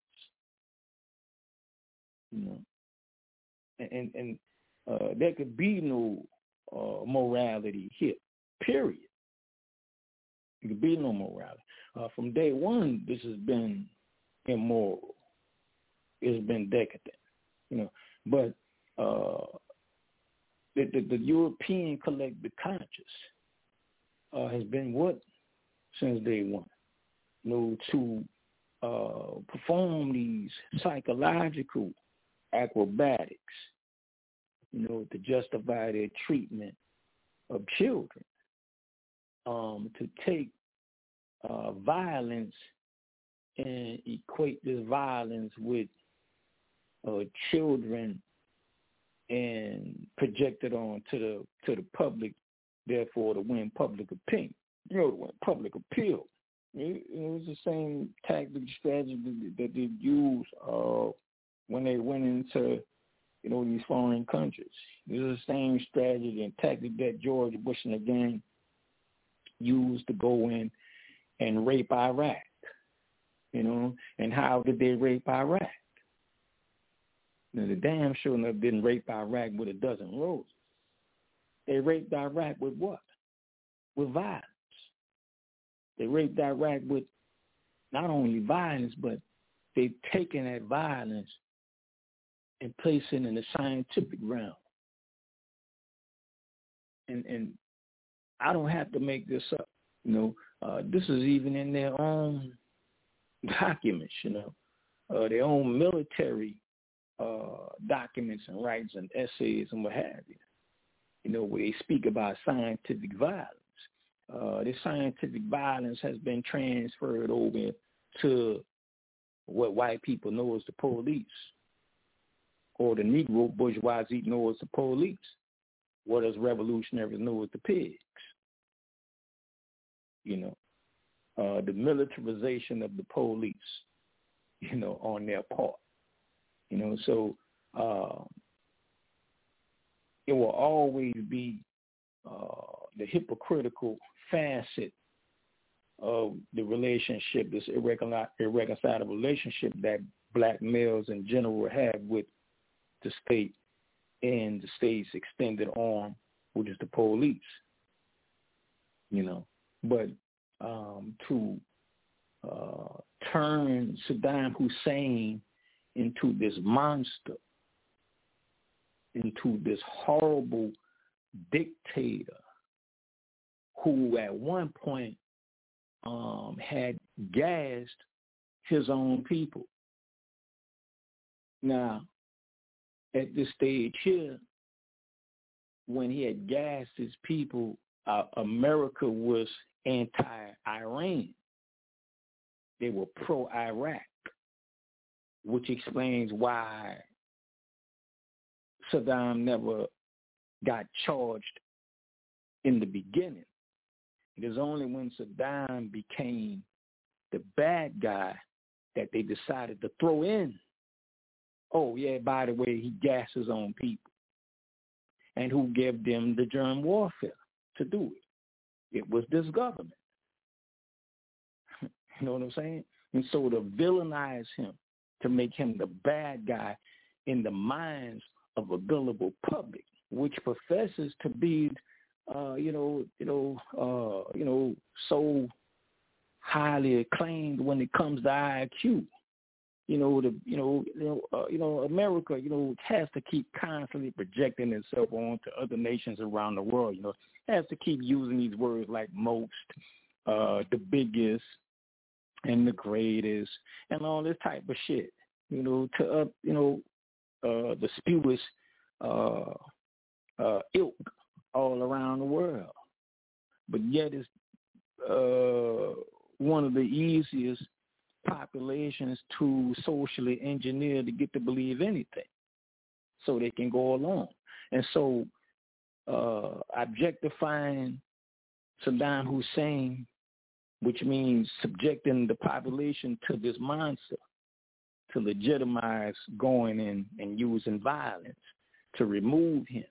You know, and and uh, there could be no uh, morality here. Period. There could be no morality. Uh, from day one, this has been immoral. It's been decadent. You know, but uh, the, the, the European collective conscious uh, has been what since day one. You know, to uh, perform these psychological acrobatics, you know, to justify their treatment of children, um, to take uh, violence and equate this violence with uh, children and project it on to the to the public, therefore to win public opinion, you know, to win public appeal. It, it was the same tactic strategy that they used uh, when they went into, you know, these foreign countries. It was the same strategy and tactic that George Bush and the gang used to go in and rape Iraq. You know, and how did they rape Iraq? Now, the damn sure enough didn't rape Iraq with a dozen roses. They raped Iraq with what? With violence. They raped Iraq with not only violence, but they've taken that violence and placed it in the scientific realm. And and I don't have to make this up. You know, uh, this is even in their own documents, you know, uh, their own military uh, documents and rights and essays and what have you, you know, where they speak about scientific violence. Uh, this scientific violence has been transferred over to what white people know as the police, or the Negro bourgeoisie know as the police. What does revolutionaries know as the pigs? You know, uh, the militarization of the police, you know, on their part. You know, so uh, it will always be uh, the hypocritical facet of the relationship, this irrecon- irreconcilable relationship that black males in general have with the state and the state's extended arm, which is the police. You know, but um, to uh, turn Saddam Hussein into this monster, into this horrible dictator who at one point um, had gassed his own people. Now, at this stage here, when he had gassed his people, uh, America was anti-Iran. They were pro-Iraq, which explains why Saddam never got charged in the beginning. It is only when Saddam became the bad guy that they decided to throw in, oh, yeah, by the way, he gases on people. And who gave them the germ warfare to do it? It was this government. You know what I'm saying? And so to villainize him, to make him the bad guy in the minds of a gullible public, which professes to be, uh, you know, you know, uh, you know, so highly acclaimed when it comes to I Q. You know, the you know, you know, uh, you know, America, you know, has to keep constantly projecting itself onto other nations around the world. You know, it has to keep using these words like most, uh, the biggest, and the greatest, and all this type of shit. You know, to up, uh, you know, uh, the spewest uh, uh, ilk all around the world. But yet, it's uh, one of the easiest populations to socially engineer to get to believe anything so they can go along. And so uh, objectifying Saddam Hussein, which means subjecting the population to this monster, to legitimize going in and using violence to remove him.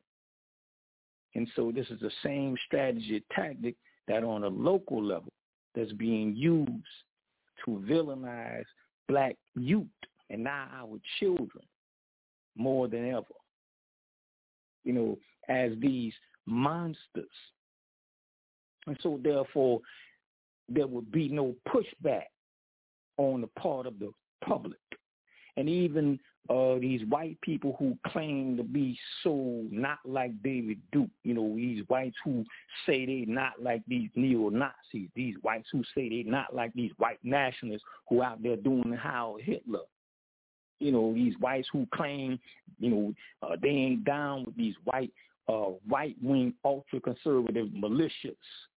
And so this is the same strategy tactic that on a local level that's being used to villainize black youth and now our children more than ever, you know, as these monsters. And so therefore, there would be no pushback on the part of the public. And even uh, these white people who claim to be so not like David Duke, you know, these whites who say they not like these neo-Nazis, these whites who say they not like these white nationalists who out there doing Heil Hitler. You know, these whites who claim, you know, uh, they ain't down with these white, uh, right-wing, ultra-conservative militias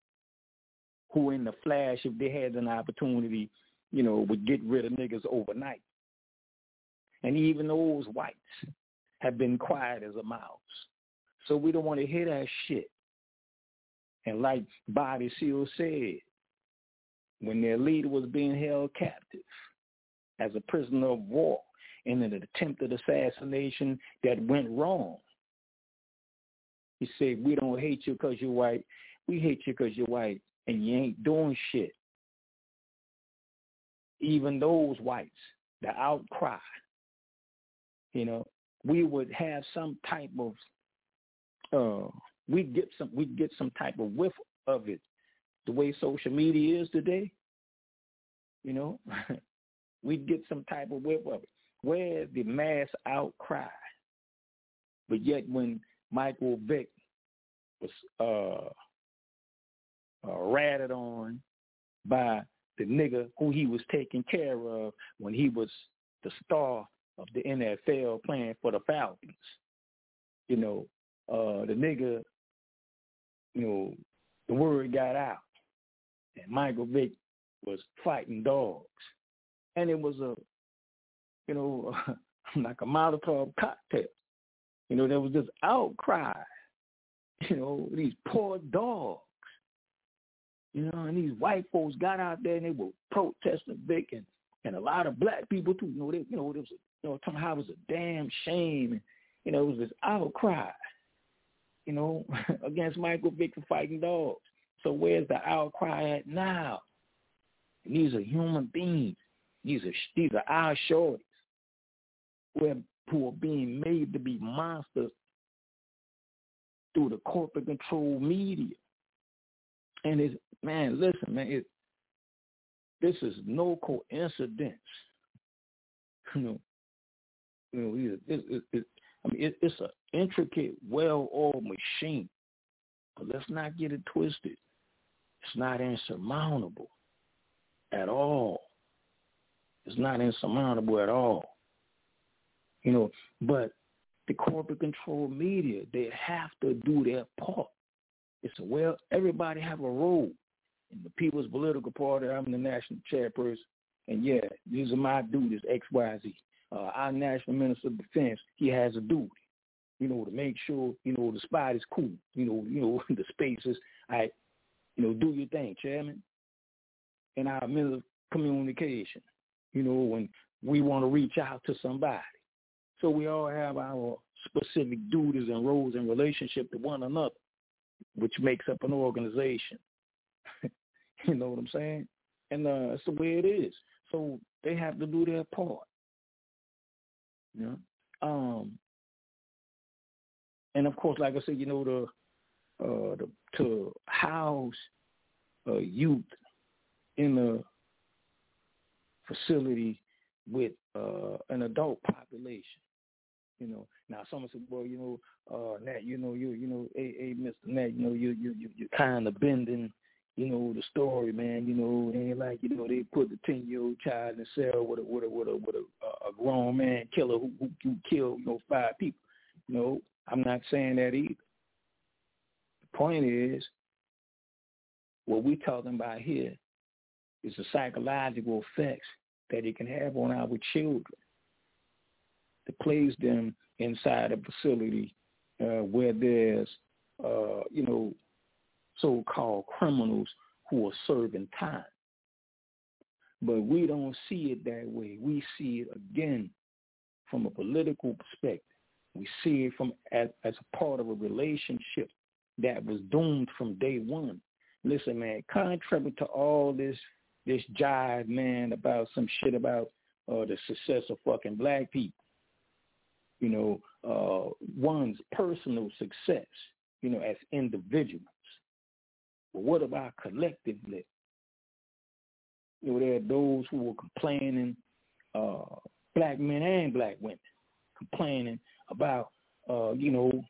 who in the flash, if they had an opportunity, you know, would get rid of niggas overnight. And even those whites have been quiet as a mouse. So we don't want to hear that shit. And like Bobby Seale said, when their leader was being held captive as a prisoner of war in an attempted assassination that went wrong, he said, we don't hate you because you're white. We hate you because you're white and you ain't doing shit. Even those whites, the outcry, you know, we would have some type of, uh, we'd get some, we'd get some type of whiff of it. The way social media is today, you know, we'd get some type of whiff of it. Where's the mass outcry? But yet when Michael Vick was uh, uh, ratted on by the nigga who he was taking care of when he was the star of the N F L playing for the Falcons. You know, uh, the nigga, you know, the word got out. And Michael Vick was fighting dogs. And it was a, you know, like a Molotov cocktail. You know, there was this outcry. You know, these poor dogs. You know, and these white folks got out there and they were protesting Vick and, and a lot of black people too. You know, they, you know, there was a, you know, talking how it was a damn shame. And, you know, it was this outcry, you know, against Michael Vick for fighting dogs. So where's the outcry at now? And these are human beings. These are these are our shorties who are, who are being made to be monsters through the corporate control media. And it's, man, listen, man, it, this is no coincidence. You know, you know, it, it, it, I mean, it, it's an intricate, well-oiled machine. But let's not get it twisted. It's not insurmountable at all. It's not insurmountable at all. You know, but the corporate control media, they have to do their part. It's a, well, everybody have a role. In the People's Political Party, I'm the national chairperson. And yeah, these are my duties, X, Y, Z. Uh, our National Minister of Defense, he has a duty, you know, to make sure, you know, the spot is cool, you know, you know, the spaces. I, you know, do your thing, Chairman. And our Minister of Communication, you know, when we want to reach out to somebody. So we all have our specific duties and roles in relationship to one another, which makes up an organization. You know what I'm saying? And uh, that's the way it is. So they have to do their part. You know? Um, and of course, like I said, you know, the, uh, the to house uh, youth in a facility with uh, an adult population. You know, now someone said, "Well, you know, uh, Nat, you know, you, you know, hey, hey, Mister Nat, you know, you, you, you, you kind of bending, you know, the story, man. You know, it ain't like, you know, they put the ten-year-old child in a cell with a, with a, with a, with a, a grown man killer who, who, who killed, you know, five people. You know, I'm not saying that either. The point is, what we're talking about here is the psychological effects that it can have on our children. To place them inside a facility uh, where there's, uh, you know, so-called criminals who are serving time. But we don't see it that way. We see it, again, from a political perspective. We see it from as, as a part of a relationship that was doomed from day one. Listen, man, contrary to all this this jive, man, about some shit about uh, the success of fucking black people, you know, uh, one's personal success, you know, as individuals. But what about collectively? You know, there are those who are complaining, uh, black men and black women, complaining about, uh, you know,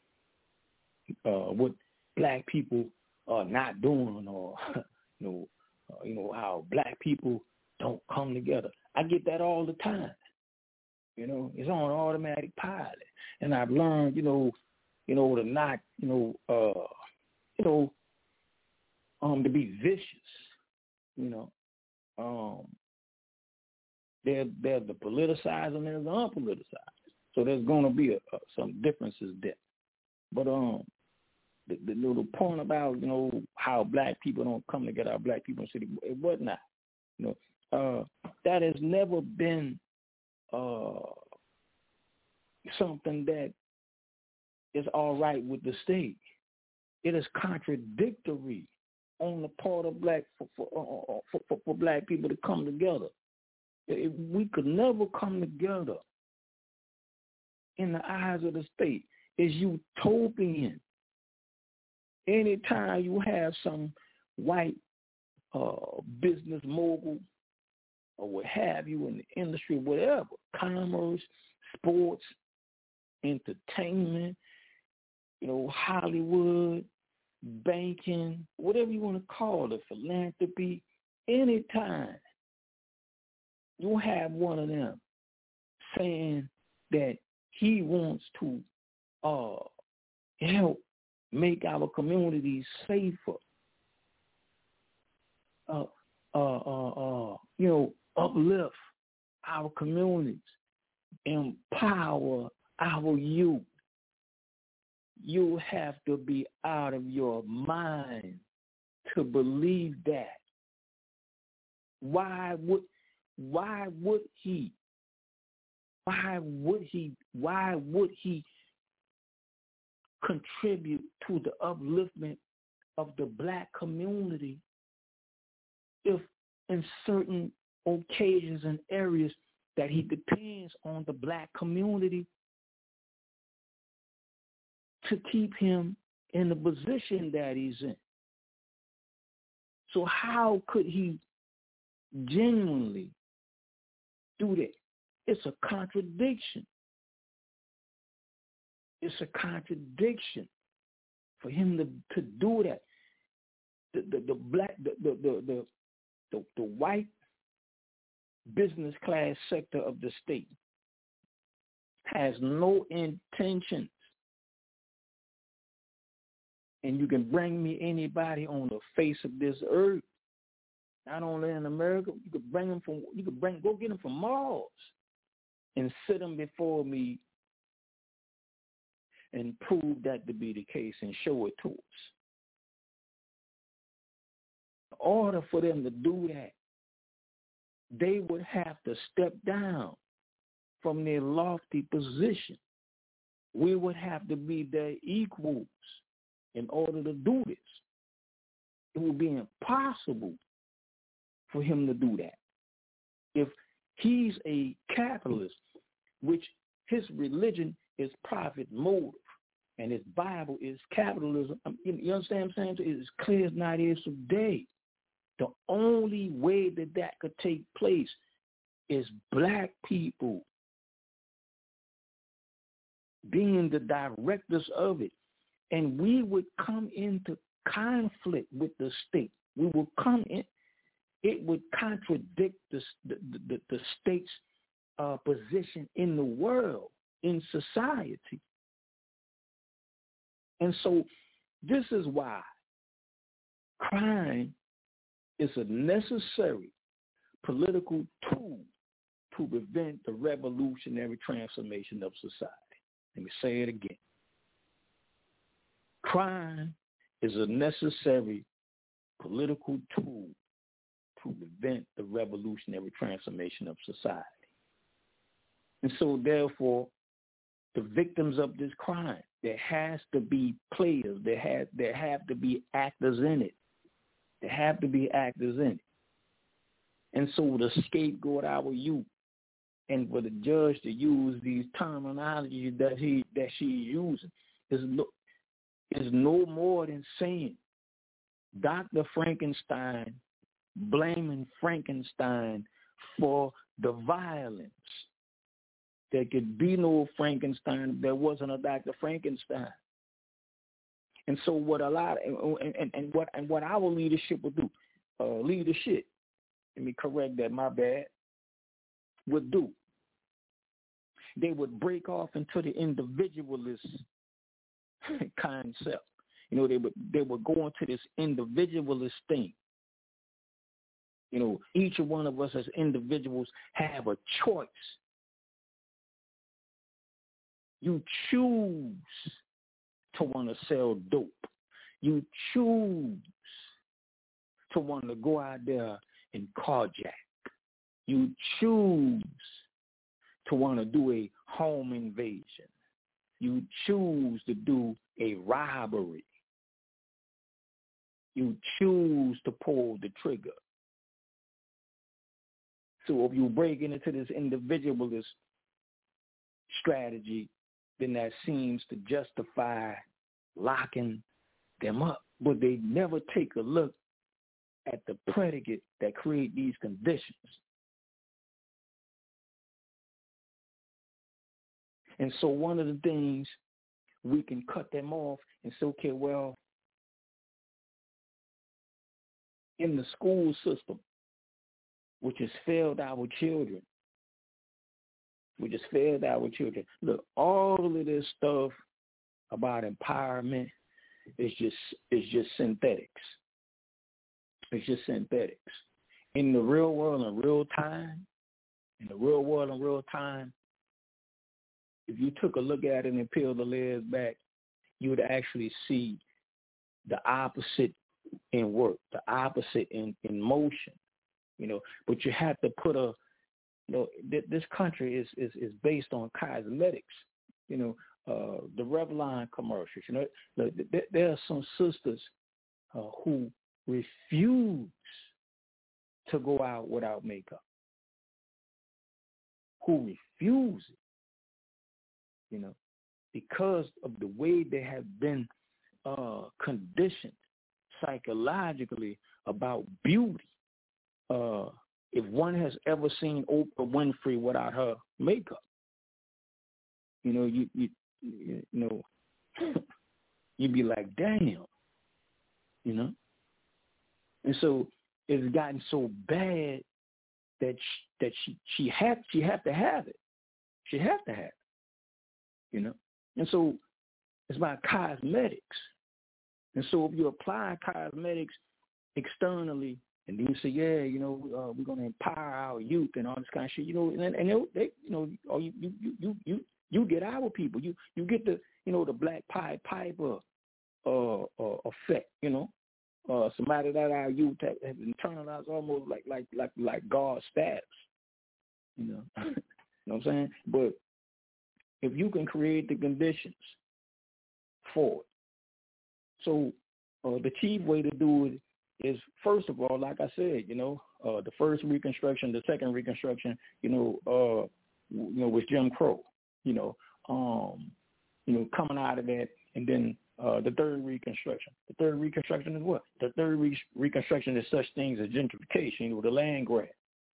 uh, what black people are not doing, or, you know, uh, you know, how black people don't come together. I get that all the time. You know, it's on automatic pilot. And I've learned, you know, you know, to not, you know, uh, you know, um, to be vicious, you know. Um, there, there's the politicized and there's the unpoliticized. So there's going to be a, a, some differences there. But um, the, the little point about, you know, how black people don't come together, how black people in the city, it was not. You know, uh, that has never been Uh, something that is all right with the state. It is contradictory on the part of black for for, uh, for, for, for black people to come together. It, we could never come together in the eyes of the state. It's utopian. Anytime you have some white uh, business mogul or what have you in the industry, whatever, commerce, sports, entertainment, you know, Hollywood, banking, whatever you want to call it, philanthropy, anytime you have one of them saying that he wants to uh, help make our communities safer, uh, uh, uh, uh, you know, uplift our communities, empower our youth. You have to be out of your mind to believe that. Why would why would he why would he why would he contribute to the upliftment of the black community if in certain occasions and areas that he depends on the black community to keep him in the position that he's in? So how could he genuinely do that? It's a contradiction. It's a contradiction for him to, to do that. The the, the black the the, the the the the white business class sector of the state has no intentions, and you can bring me anybody on the face of this earth not only in America, you could bring them from, you could bring, go get them from Mars and sit them before me and prove that to be the case and show it to us. In order for them to do that, they would have to step down from their lofty position. We would have to be their equals in order to do this. It would be impossible for him to do that. If he's a capitalist, which his religion is profit motive, and his Bible is capitalism, you understand what I'm saying? It's clear as night is of day. The only way that that could take place is black people being the directors of it. And we would come into conflict with the state. We will come in. It would contradict the, the, the, the state's uh, position in the world, in society. And so this is why crime is a necessary political tool to prevent the revolutionary transformation of society. Let me say it again. Crime is a necessary political tool to prevent the revolutionary transformation of society. And so, therefore, the victims of this crime, there has to be players. There has, there have to be actors in it. There have to be actors in it. And so the scapegoat our youth, and for the judge to use these terminologies that he that she's using is no, is no more than saying Doctor Frankenstein blaming Frankenstein for the violence. There could be no Frankenstein if there wasn't a Doctor Frankenstein. And so what a lot of, and, and, and what and what our leadership will do, uh, leadership, let me correct that, my bad, would do. They would break off into the individualist concept. You know, they would they would go into this individualist thing. You know, each one of us as individuals have a choice. You choose to want to sell dope. You choose to want to go out there and carjack. You choose to want to do a home invasion. You choose to do a robbery. You choose to pull the trigger. So if you break into this individualist strategy, then that seems to justify locking them up. But they never take a look at the predicate that create these conditions. And so one of the things, we can cut them off and say, okay, well, in the school system, which has failed our children, which has failed our children. Look, all of this stuff about empowerment is just is just synthetics. It's just synthetics. In the real world, in real time, in the real world, in real time, if you took a look at it and peeled the layers back, you would actually see the opposite in work, the opposite in, in motion, you know. But you have to put a, you know, th- this country is, is, is based on cosmetics, you know, uh, the Revlon commercials, you know. Look, th- there are some sisters uh, who refuse to go out without makeup, who refuse it. You know, because of the way they have been uh, conditioned psychologically about beauty. Uh, if one has ever seen Oprah Winfrey without her makeup, you know, you you, you know, you'd be like, damn, you know. And so it's gotten so bad that she, that she she had she had to have it. She had to have it. You know, and so it's about cosmetics. And so if you apply cosmetics externally And then you say, yeah, you know, uh, we're going to empower our youth and all this kind of shit, you know, and, and they, they, you know, or you, you, you, you, you get our people, you, you get the, you know, the Black Pied Piper uh, uh, effect, you know, uh, somebody that our youth have, have internalized almost like, like, like, like God's status, you know, you know what I'm saying? But if you can create the conditions for it, so uh, the chief way to do it is, first of all, like I said, you know, uh, the first Reconstruction, the second Reconstruction, you know, uh, you know, was Jim Crow, you know, um, you know, coming out of that, and then uh, the third Reconstruction. The third Reconstruction is what? The third re- Reconstruction is such things as gentrification, you know, the land grab.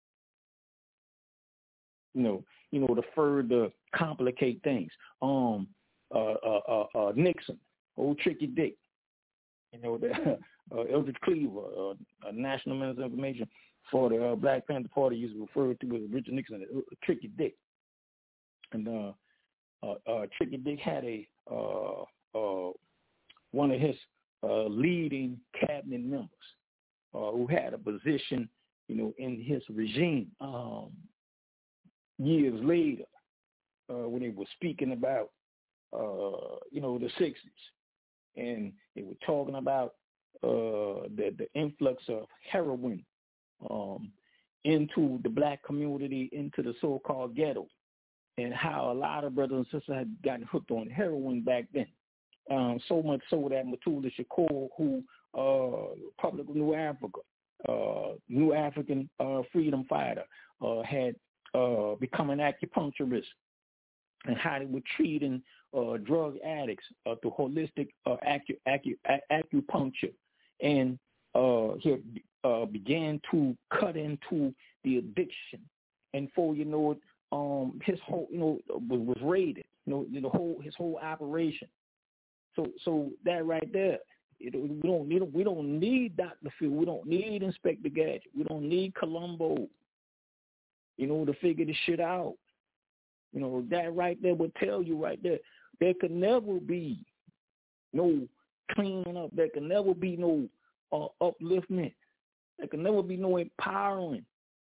You know, you know, to further complicate things. Um, uh, uh, uh, uh, Nixon, old Tricky Dick. You know, the, uh, Eldridge Cleaver, uh, uh, National Minister of Information for the uh, Black Panther Party, used to refer to as Richard Nixon, uh, Tricky Dick. And uh, uh, uh, Tricky Dick had a uh, uh, one of his uh, leading cabinet members uh, who had a position, you know, in his regime. Um, years later, uh, when they were speaking about, uh, you know, the sixties. And they were talking about uh, the, the influx of heroin um, into the black community, into the so-called ghetto, and how a lot of brothers and sisters had gotten hooked on heroin back then. Um, so much so that Mutulu Shakur, who uh, Republic of New Africa, uh, New African uh, freedom fighter, uh, had uh, become an acupuncturist, and how they were treating uh, drug addicts uh, through holistic uh, acu- acu- acupuncture, and uh, he uh, began to cut into the addiction. And before you know it, um, his whole, you know, was, was raided. You know, the whole his whole operation. So, so that right there, it, we don't need we don't need Doctor Phil. We don't need Inspector Gadget. We don't need Columbo. You know, to figure this shit out. You know, that right there would tell you right there, there could never be no cleaning up. There could never be no uh, upliftment. There could never be no empowering.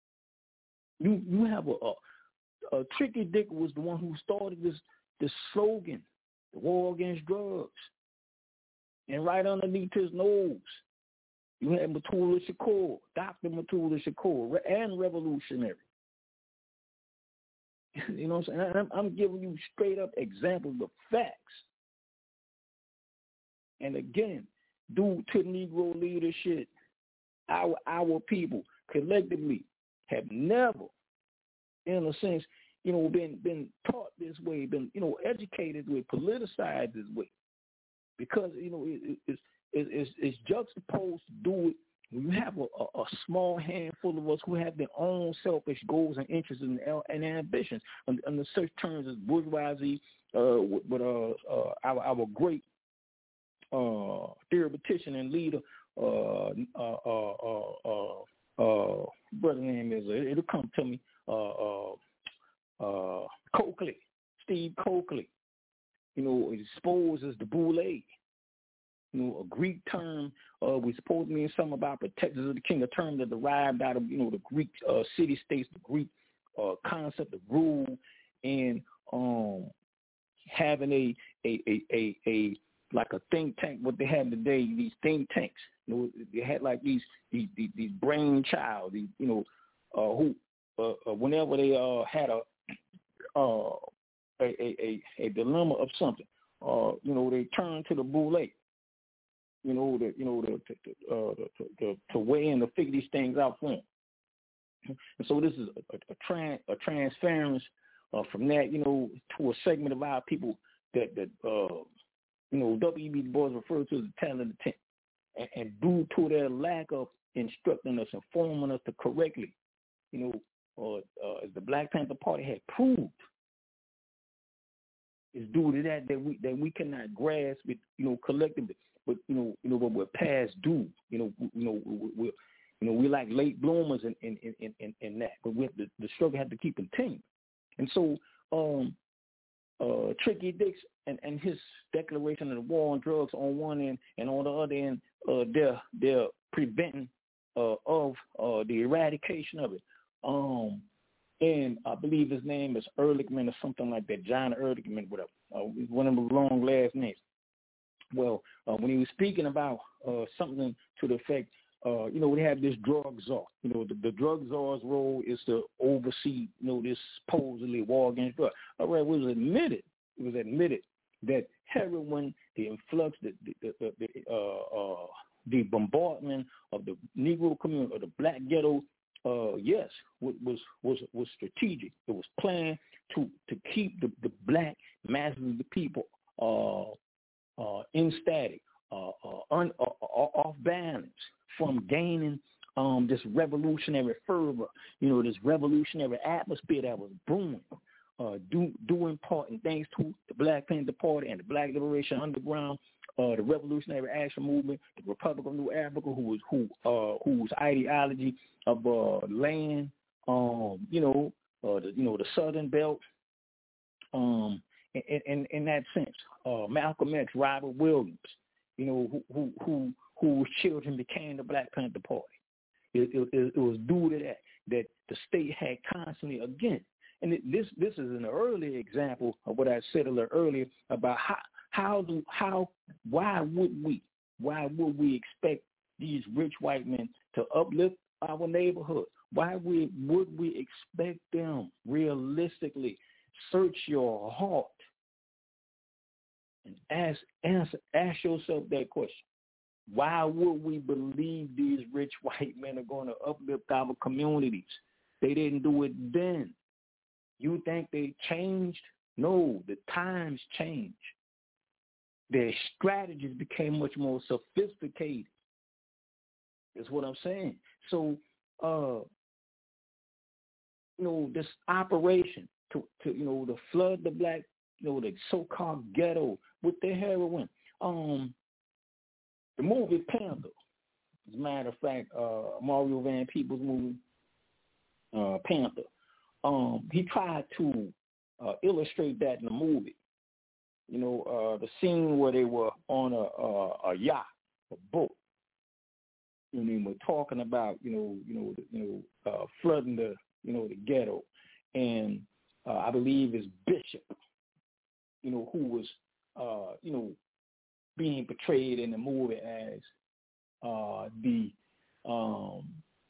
You you have a, a, a Tricky Dick was the one who started this this slogan, the war against drugs. And right underneath his nose, you had Mutulu Shakur, Doctor Mutulu Shakur, and revolutionary. You know what I'm saying? I'm, I'm giving you straight up examples of facts. And again, due to Negro leadership, our our people collectively have never, in a sense, you know, been been taught this way, been, you know, educated this way, politicized this way. Because, you know, it, it's, it's, it's juxtaposed to do it. You have a, a, a small handful of us who have their own selfish goals and interests and, and ambitions. And, and the search terms as bourgeoisie, uh, with uh, uh, our, our great uh, theoretician and leader, uh, uh, uh, uh, uh, brother name is, it'll come to me, uh, uh, uh, Coakley, Steve Coakley. You know, exposed as the boule. You know, a Greek term, uh, we supposed to mean something about protectors of the king, a term that derived out of, you know, the Greek uh, city-states, the Greek uh, concept of rule, and um, having a, a, a, a, a, like a think tank, what they have today, these think tanks. You know, they had like these, these, these, these brainchild, these, you know, uh, who, uh, uh, whenever they uh, had a, uh, a, a, a, a dilemma of something, uh, you know, they turn to the boule. You know, the, you know, the, the, uh, the, the, to weigh in to figure these things out for them. And so this is a, a, trans, a transference uh, from that, you know, to a segment of our people that, that uh, you know, W E B Du Bois referred to as the talent of the tent. And, and due to their lack of instructing us, informing us to correctly, you know, uh, uh, as the Black Panther Party had proved, it's due to that that we that we cannot grasp it, you know, collectively. But you know, you know, but we're past due. You know, we, you know, we, you know, we're like late bloomers in in in in, in that. But we have to, the struggle had to keep continuing. And so, um, uh, Tricky Dix and, and his declaration of the war on drugs on one end, and on the other end, uh, they're they're preventing uh, of uh, the eradication of it. Um, and I believe his name is Ehrlichman or something like that, John Ehrlichman, whatever. Uh, one of the long last names. Well, uh, when he was speaking about uh, something to the effect, uh, you know, we have this drug czar. You know, the, the drug czar's role is to oversee, you know, this supposedly war against drugs. All right, it was admitted, it was admitted that heroin, the influx, the the the, the, uh, uh, the bombardment of the Negro community, or the black ghetto, uh, yes, was was was strategic. It was planned to to keep the, the black masses of the people uh, uh, in static, uh, uh, un, uh, off balance, from gaining um, this revolutionary fervor, you know, this revolutionary atmosphere that was brewing. Uh, do, due in part and thanks to the Black Panther Party and the Black Liberation Underground, uh, the Revolutionary Action Movement, the Republic of New Africa, who was who uh, whose ideology of uh, land, um, you know, uh, the, you know, the Southern Belt, um, in, in in that sense, uh, Malcolm X, Robert Williams, you know, who who who whose children became the Black Panther Party. It, it, it was due to that that the state had constantly again. And this this is an early example of what I said a little earlier about how how do how why would we why would we expect these rich white men to uplift our neighborhood? Why would would we expect them realistically? Search your heart and ask answer ask yourself that question. Why would we believe these rich white men are going to uplift our communities? They didn't do it then. You think they changed? No, the times changed. Their strategies became much more sophisticated. That's what I'm saying. So, uh, you know, this operation to, to, you know, to flood the black, you know, the so-called ghetto with their heroin. Um, the movie Panther, as a matter of fact, uh, Mario Van Peebles' movie, uh, Panther. Um, he tried to uh, illustrate that in the movie. You know, uh, the scene where they were on a, a, a yacht, a boat, and they were talking about, you know, you know, you know, uh, flooding the, you know, the ghetto, and uh, I believe it's Bishop, you know, who was, uh, you know, being portrayed in the movie as uh, the um,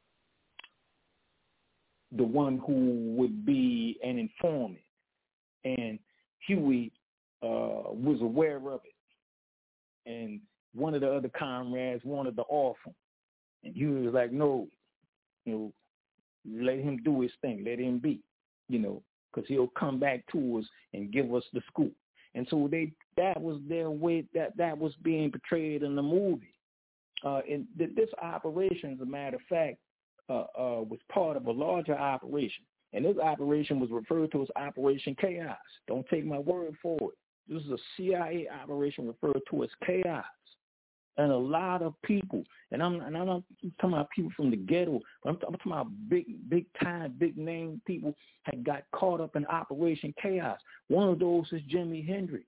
the one who would be an informant, and Huey uh, was aware of it, and one of the other comrades wanted to off him, and Huey was like, no, you know, let him do his thing, let him be, you know, because he'll come back to us and give us the scoop. And so they that was their way, that, that was being portrayed in the movie. Uh, and th- this operation, as a matter of fact, Uh, uh, was part of a larger operation. And this operation was referred to as Operation Chaos. Don't take my word for it. This is a C I A operation referred to as Chaos. And a lot of people, and I'm, and I'm not talking about people from the ghetto, but I'm, I'm talking about big, big time, big name people had got caught up in Operation Chaos. One of those is Jimi Hendrix.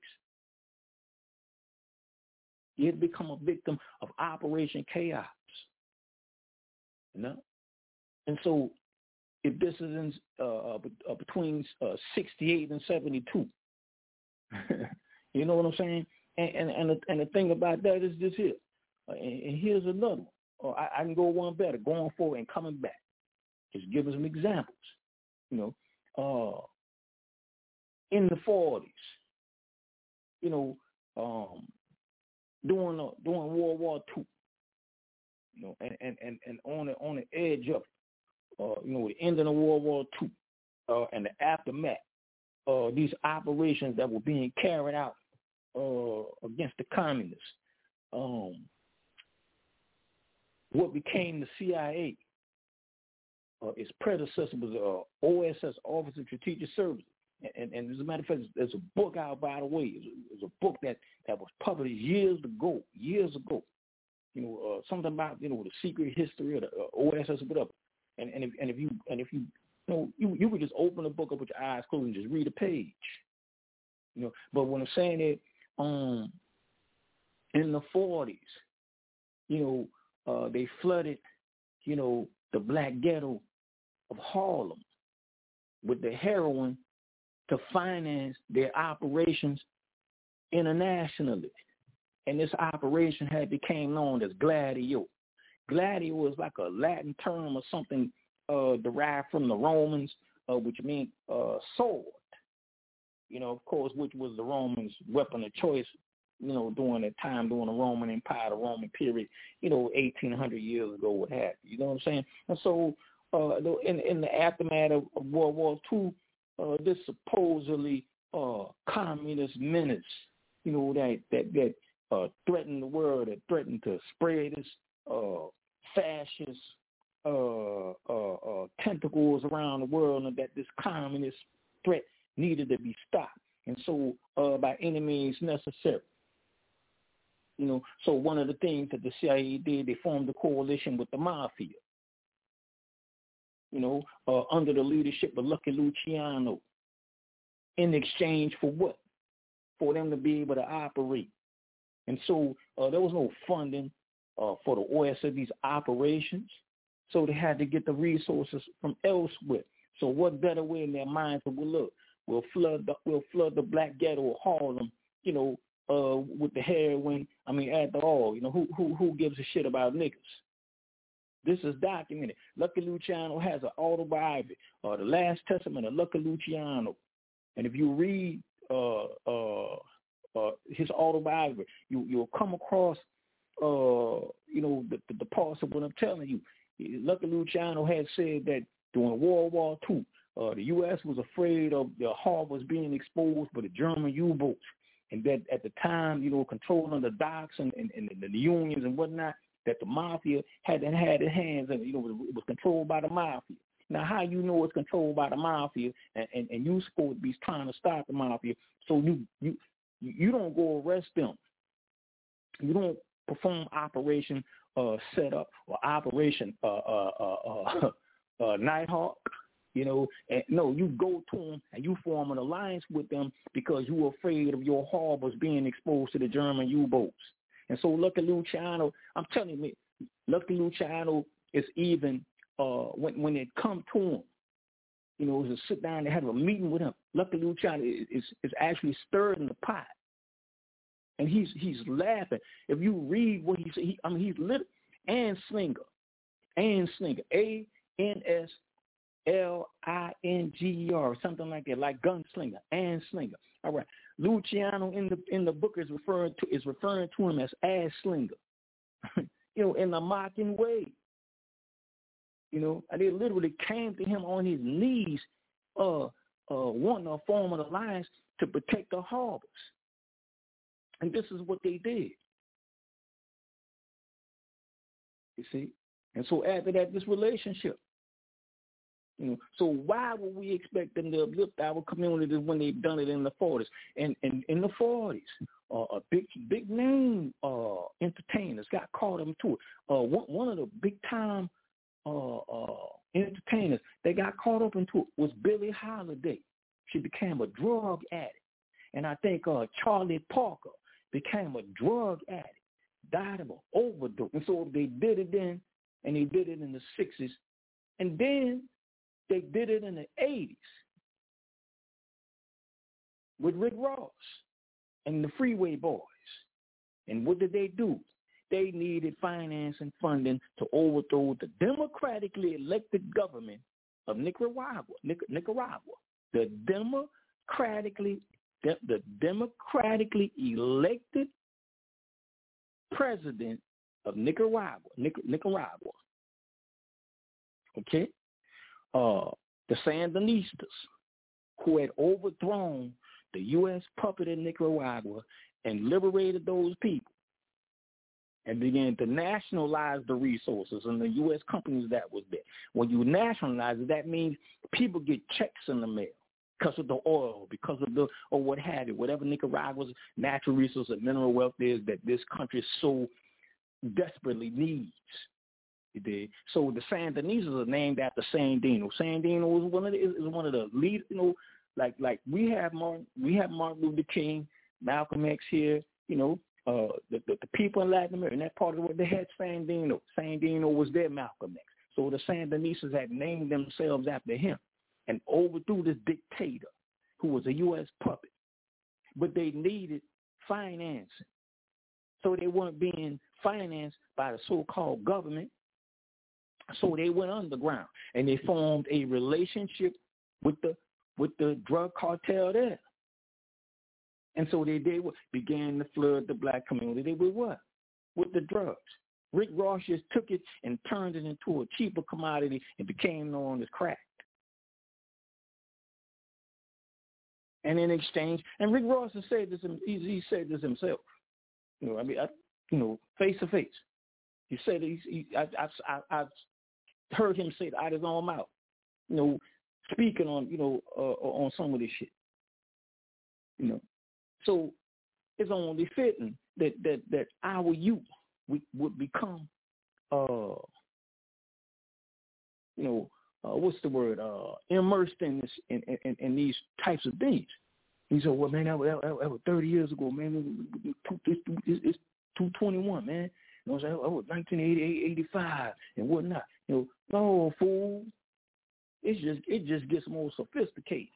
He had become a victim of Operation Chaos. You know? And so, if this is in, uh, uh, between uh, sixty-eight and seventy-two, you know what I'm saying? And and and the, and the thing about that is this here, uh, and, and here's another one. Or I, I can go one better, going forward and coming back. Just give us some examples. You know, uh, in the forties, you know, um, during uh, during World War Two, you know, and and and, and on the on the edge of it. Uh, you know, the ending of World War Two uh, and the aftermath, uh, these operations that were being carried out uh, against the communists. Um, what became the C I A, uh, its predecessor was uh, O S S, Office of Strategic Services. And, and as a matter of fact, there's a book out, by the way. It's a, it's a book that, that was published years ago, years ago. You know, uh, something about, you know, the secret history of the uh, O S S or whatever. And and if and if you and if you you know you you would just open the book up with your eyes closed and just read a page, you know. But what I'm saying is, um, in the forties, you know, uh, they flooded you know, the black ghetto of Harlem with the heroin to finance their operations internationally. And this operation had became known as Gladio. Gladio was like a Latin term or something uh, derived from the Romans, uh, which meant uh, sword. You know, of course, which was the Romans' weapon of choice, you know, during that time, during the Roman Empire, the Roman period, you know, eighteen hundred years ago, what have you. You know what I'm saying? And so uh, in, in the aftermath of, of World War Two, uh, this supposedly uh, communist menace, you know, that, that, that uh, threatened the world, that threatened to spread this uh, fascist uh, uh, uh, tentacles around the world, and that this communist threat needed to be stopped. And so uh, by any means necessary. You know, so one of the things that the C I A did, they formed a coalition with the mafia, you know, uh, under the leadership of Lucky Luciano, in exchange for what? For them to be able to operate. And so uh, there was no funding uh, for the O S of these operations, so they had to get the resources from elsewhere. So what better way in their minds to, well, look, we'll flood the, we'll flood the black ghetto of Harlem, you know, Uh, with the heroin. I mean, after all, you know, who who who gives a shit about niggas? This is documented. Lucky Luciano has an autobiography, uh, The Last Testament of Lucky Luciano. And if you read uh, uh, uh, his autobiography, you, you'll come across, uh, you know, the, the, the parts of what I'm telling you. Lucky Luciano had said that during World War Two, uh, the U S was afraid of the harbors being exposed by the German U-boats. And that at the time, you know, controlling the docks and, and, and the unions and whatnot, that the mafia had had its hands and, you know, it was controlled by the mafia. Now, how you know it's controlled by the mafia and, and, and you supposed to be trying to stop the mafia, so you you you don't go arrest them. You don't perform Operation uh, Setup or Operation uh, uh, uh, uh, uh, Nighthawk. You know, and no, you go to them and you form an alliance with them because you're afraid of your harbors being exposed to the German U-boats. And so Lucky Luciano, I'm telling you, Lucky Luciano is even, uh, when when it come to him, you know, to sit down and have a meeting with him, Lucky Luciano is, is, is actually stirred in the pot. And he's he's laughing. If you read what he said, he, I mean, he's lit, Ann Slinger, Ann Slinger, A N S L I N G E R, something like that, like gunslinger, Ann Slinger. All right. Luciano in the in the book is referring to is referring to him as Ass Slinger. You know, in a mocking way. You know, and they literally came to him on his knees, uh, uh, wanting to form an alliance to protect the harbors. And this is what they did. You see? And so after that, this relationship. You know, so why would we expect them to uplift our communities when they've done it in the forties? And, and in the forties, uh, a big big name uh, entertainers got caught into it. Uh, one, one of the big time uh, uh, entertainers they got caught up into it was Billie Holiday. She became a drug addict, and I think uh, Charlie Parker became a drug addict, died of an overdose. And so they did it then, and they did it in the sixties, and then they did it in the eighties with Rick Ross and the Freeway Boys. And what did they do? They needed finance and funding to overthrow the democratically elected government of Nicaragua. Nic- Nicaragua. The democratically, de- the democratically elected president of Nicaragua. Nic- Nicaragua. Okay? Uh, the Sandinistas, who had overthrown the U S puppet in Nicaragua and liberated those people and began to nationalize the resources and the U S companies that was there. When you nationalize it, that means people get checks in the mail because of the oil, because of the, or what have you, whatever Nicaragua's natural resource and mineral wealth is that this country so desperately needs. So the Sandinistas are named after Sandino. Sandino was one of the, is one of the lead, you know, like like we have Martin, we have Martin Luther King, Malcolm X here, you know, uh, the, the the people in Latin America, in that part of the world, they had Sandino. Sandino was their Malcolm X. So the Sandinistas had named themselves after him and overthrew this dictator who was a U S puppet. But they needed financing. So they weren't being financed by the so-called government. So they went underground and they formed a relationship with the with the drug cartel there. And so they, they began to flood the black community. They were what? With the drugs. Rick Ross just took it and turned it into a cheaper commodity and became known as crack. And in exchange, and Rick Ross has said this, he, he said this himself. You know, I mean, I, you know, face to face. He said he, he I, I, I, I've heard him say it out of his own mouth. You know, speaking on, you know, uh, on some of this shit. You know, so it's only fitting that that that our youth we would become, uh, you know, uh, what's the word? Uh, immersed in this in, in, in these types of things. He said, "Well, man, that was, that, that was thirty years ago, man. It's, it's two twenty-one, man. You know, that was nineteen eighty-eight, eighty-five, and whatnot. You know, no, fool. It's just it just gets more sophisticated.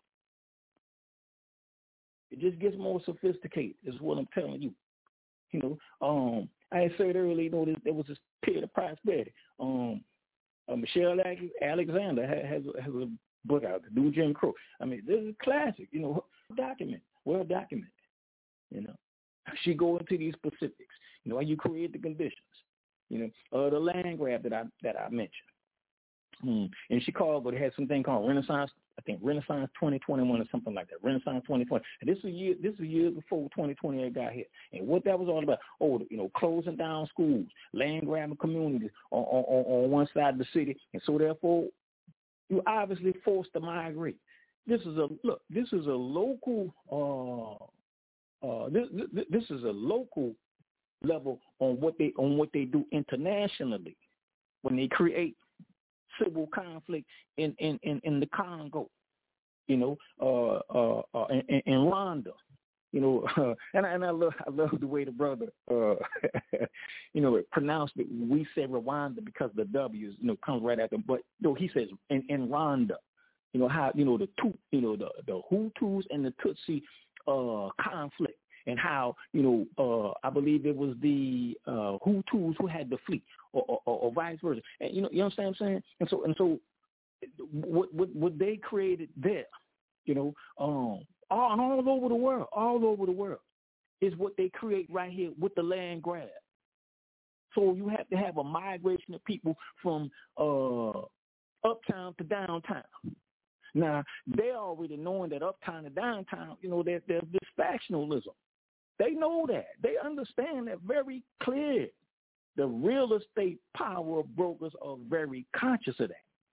It just gets more sophisticated. Is what I'm telling you. You know, um, I had said earlier, you know, there, there was this period of prosperity. Um, uh, Michelle Alexander has has, has a book out, The New Jim Crow. I mean, this is a classic. You know, documented, well documented. You know, she go into these specifics. You know, how you create the conditions. You know, uh, the land grab that I that I mentioned. Hmm. In Chicago, they had something called Renaissance. I think Renaissance twenty twenty-one or something like that. Renaissance twenty twenty. And this was year. This was years before twenty twenty got here. And what that was all about? Oh, you know, closing down schools, land grabbing communities on, on, on one side of the city, and so therefore, you obviously forced to migrate. This is a look. This is a local. Uh, uh, this, this this is a local level on what they on what they do internationally when they create civil conflict in, in, in, in the Congo, you know, uh, uh, uh, in, in Rwanda, you know, uh, and, I, and I love I love the way the brother, uh, you know, pronounced it. We say Rwanda because the W's, you know, comes right after, but no, he says in, in Rwanda, you know how you know the two, you know the the Hutus and the Tutsi uh, conflict. And how, you know, uh, I believe it was the uh, Hutus who had the fleet, or, or, or vice versa. And you know, you understand what I'm saying? And so, and so, what what, what they created there, you know, um, all, all over the world, all over the world, is what they create right here with the land grab. So you have to have a migration of people from uh, uptown to downtown. Now they're already knowing that uptown to downtown, you know, there, there's this factionalism. They know that. They understand that very clear. The real estate power brokers are very conscious of that.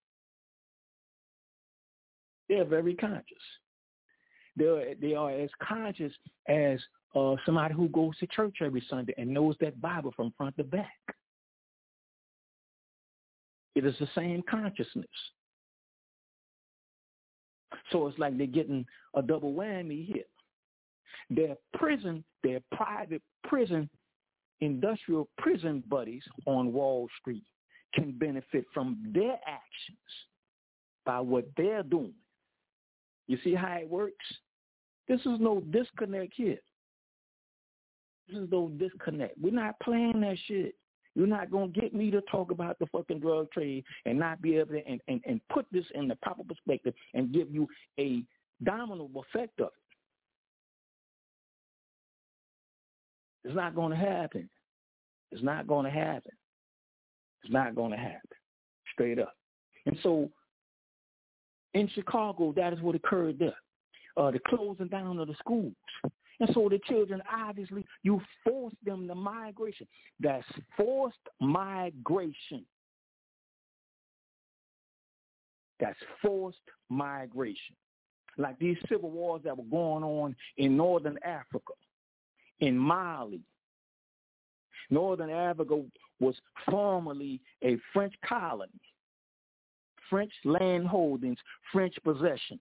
They're very conscious. They're, they are as conscious as uh, somebody who goes to church every Sunday and knows that Bible from front to back. It is the same consciousness. So it's like they're getting a double whammy here. Their prison, their private prison, industrial prison buddies on Wall Street can benefit from their actions by what they're doing. You see how it works? This is no disconnect here. This is no disconnect. We're not playing that shit. You're not going to get me to talk about the fucking drug trade and not be able to and, and, and put this in the proper perspective and give you a domino effect of it. It's not going to happen. It's not going to happen. It's not going to happen. Straight up. And so in Chicago, that is what occurred there. Uh, the closing down of the schools. And so the children, obviously, you force them to migration. That's forced migration. That's forced migration. Like these civil wars that were going on in northern Africa. In Mali. Northern Africa was formerly a French colony, French land holdings, French possession.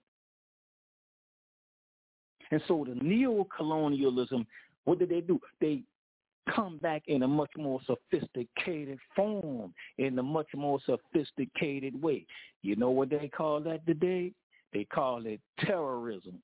And so the neo-colonialism, what did they do? They come back in a much more sophisticated form, in a much more sophisticated way. You know what they call that today? They call it terrorism.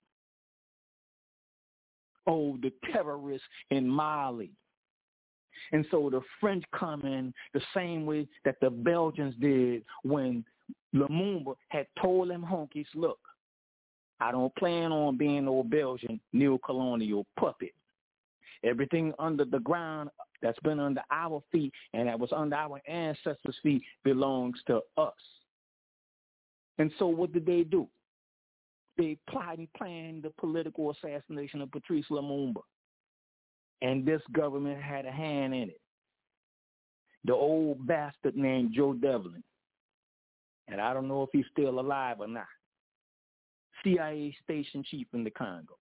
Oh, the terrorists in Mali. And so the French come in the same way that the Belgians did when Lumumba had told them honkies, look, I don't plan on being no Belgian neo-colonial puppet. Everything under the ground that's been under our feet and that was under our ancestors' feet belongs to us. And so what did they do? They plotted and planned the political assassination of Patrice Lumumba. And this government had a hand in it. The old bastard named Joe Devlin. And I don't know if he's still alive or not. C I A station chief in the Congo.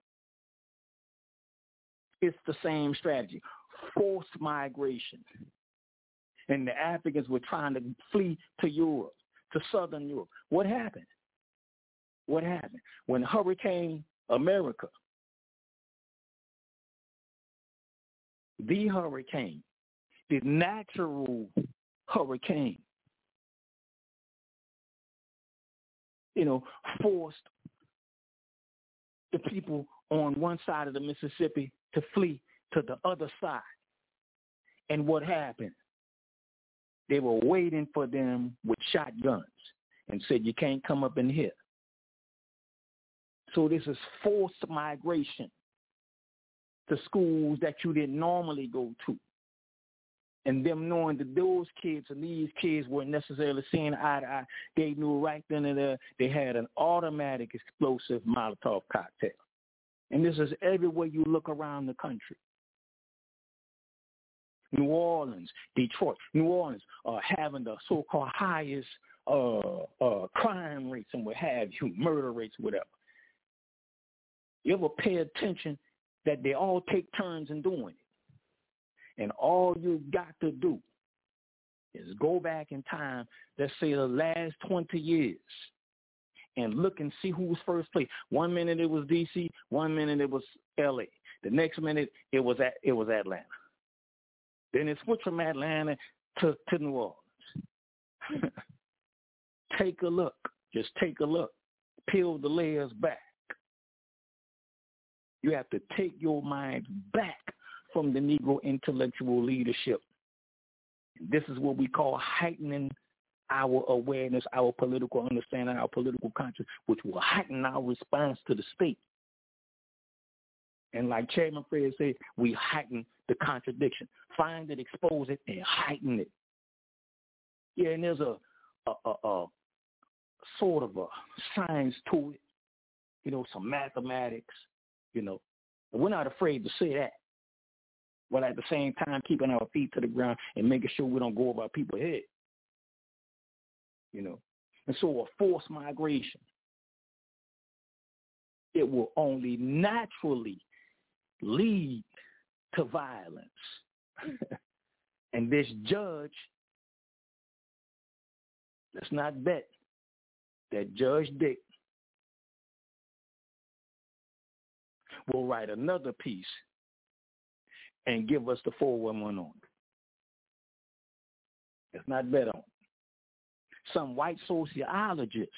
It's the same strategy. Forced migration. And the Africans were trying to flee to Europe, to Southern Europe. What happened? What happened? When Hurricane America, the hurricane, the natural hurricane, you know, forced the people on one side of the Mississippi to flee to the other side. And what happened? They were waiting for them with shotguns and said, you can't come up in here. So this is forced migration to schools that you didn't normally go to. And them knowing that those kids and these kids weren't necessarily seeing eye to eye, they knew right then and there they had an automatic explosive Molotov cocktail. And this is everywhere you look around the country. New Orleans, Detroit, New Orleans are having the so-called highest uh, uh, crime rates and what have you, murder rates, whatever. You ever pay attention that they all take turns in doing it? And all you got to do is go back in time, let's say the last twenty years, and look and see who was first place. One minute it was D C, one minute it was L A. The next minute it was at, it was Atlanta. Then it switched from Atlanta to, to New Orleans. Take a look. Just take a look. Peel the layers back. You have to take your mind back from the Negro intellectual leadership. This is what we call heightening our awareness, our political understanding, our political conscience, which will heighten our response to the state. And like Chairman Fred said, we heighten the contradiction. Find it, expose it, and heighten it. Yeah, and there's a, a, a, a sort of a science to it, you know, some mathematics, you know. And we're not afraid to say that. But at the same time, keeping our feet to the ground and making sure we don't go over people's head. You know. And so a forced migration, it will only naturally lead to violence. And this judge, let's not bet that Judge Dick will write another piece and give us the four one one on it. Let's not bet on it. Some white sociologists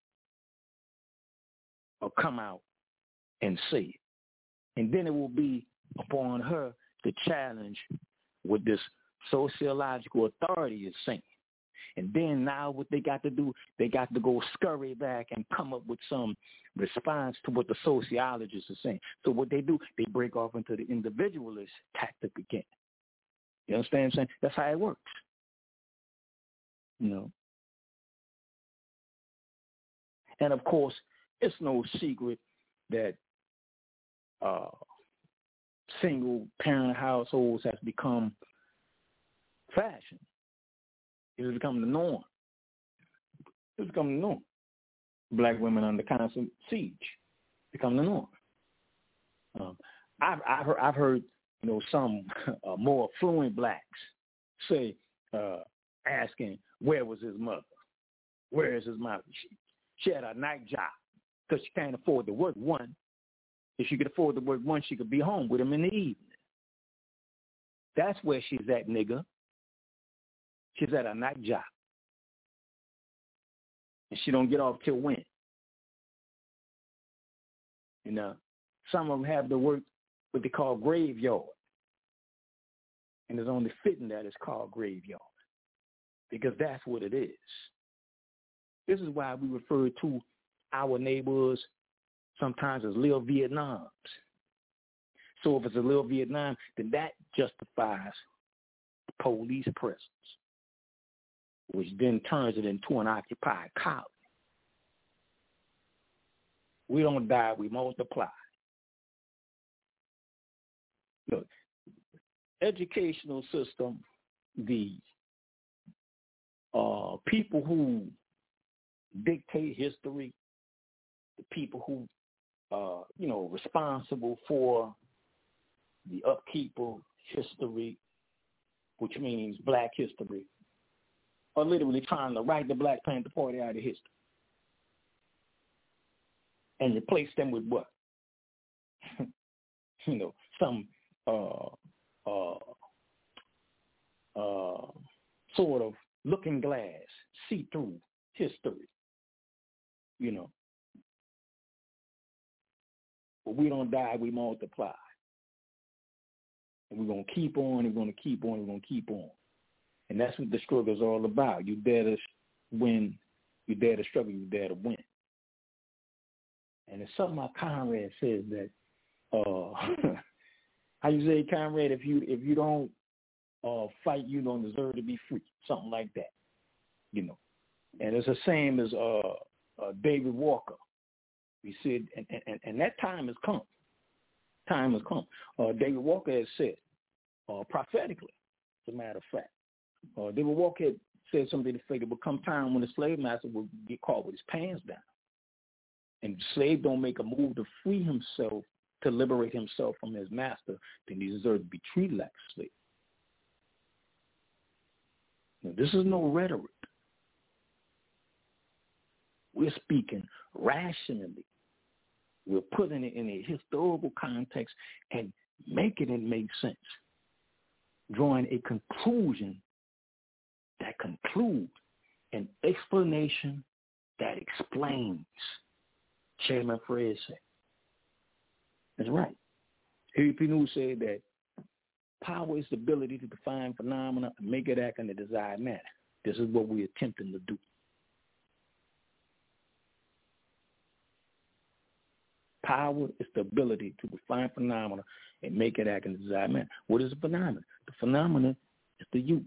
will come out and say it. And then it will be upon her to challenge what this sociological authority is saying. And then now what they got to do, they got to go scurry back and come up with some response to what the sociologists are saying. So what they do, they break off into the individualist tactic again. You understand what I'm saying? That's how it works. You know. And of course, it's no secret that uh, single parent households has become fashion. It has become the norm. It's become the norm. Black women under constant siege become the norm. Um, I've, I've, heard, I've heard, you know, some uh, more affluent blacks say, uh, asking, where was his mother? Where is his mother? She, she had a night job because she can't afford to work one. If she could afford to work one, she could be home with him in the evening. That's where she's at, nigga. She's at a night job. And she don't get off till when? You know, some of them have to work what they call graveyard. And it's only fitting that it's called graveyard. Because that's what it is. This is why we refer to our neighbors sometimes as little Vietnams. So if it's a little Vietnam, then that justifies the police presence, which then turns it into an occupied colony. We don't die, we multiply. Look, educational system, the uh, people who dictate history, the people who, uh, you know, responsible for the upkeep of history, which means black history, are literally trying to write the Black Panther Party out of history and replace them with what? you know, some uh, uh, uh, sort of looking glass, see-through history, you know. But we don't die, we multiply. And we're going to keep on, and we're going to keep on, and we're going to keep on. And that's what the struggle is all about. You dare to win, you dare to struggle, you dare to win. And it's something my comrade says that, uh, how you say, comrade, if you if you don't uh, fight, you don't deserve to be free. Something like that, you know. And it's the same as uh, uh, David Walker. He said, and, and, and that time has come. Time has come. Uh, David Walker has said, uh, prophetically, as a matter of fact, uh, David Walker had said something to the effect, there will come time when the slave master will get caught with his pants down. And the slave don't make a move to free himself, to liberate himself from his master, then he deserves to be treated like a slave. Now, this is no rhetoric. We're speaking rationally. We're putting it in a historical context and making it make sense, drawing a conclusion that concludes, an explanation that explains. Chairman Fred said. That's right. Harry P. New said that power is the ability to define phenomena and make it act in the desired manner. This is what we're attempting to do. Power is the ability to define phenomena and make it act in the desired manner. What is a phenomenon? The phenomenon is the youth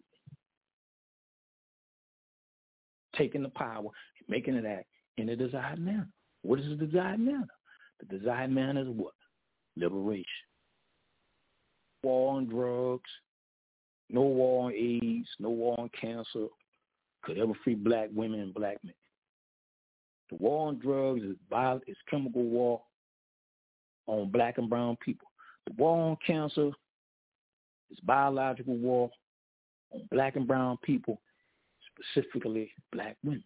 taking the power and making it act in a desired manner. What is the desired manner? The desired manner is what? Liberation. War on drugs, no war on AIDS, no war on cancer could ever free black women and black men. The war on drugs is violent, is chemical war on black and brown people. The war on cancer is biological war on black and brown people, specifically black women.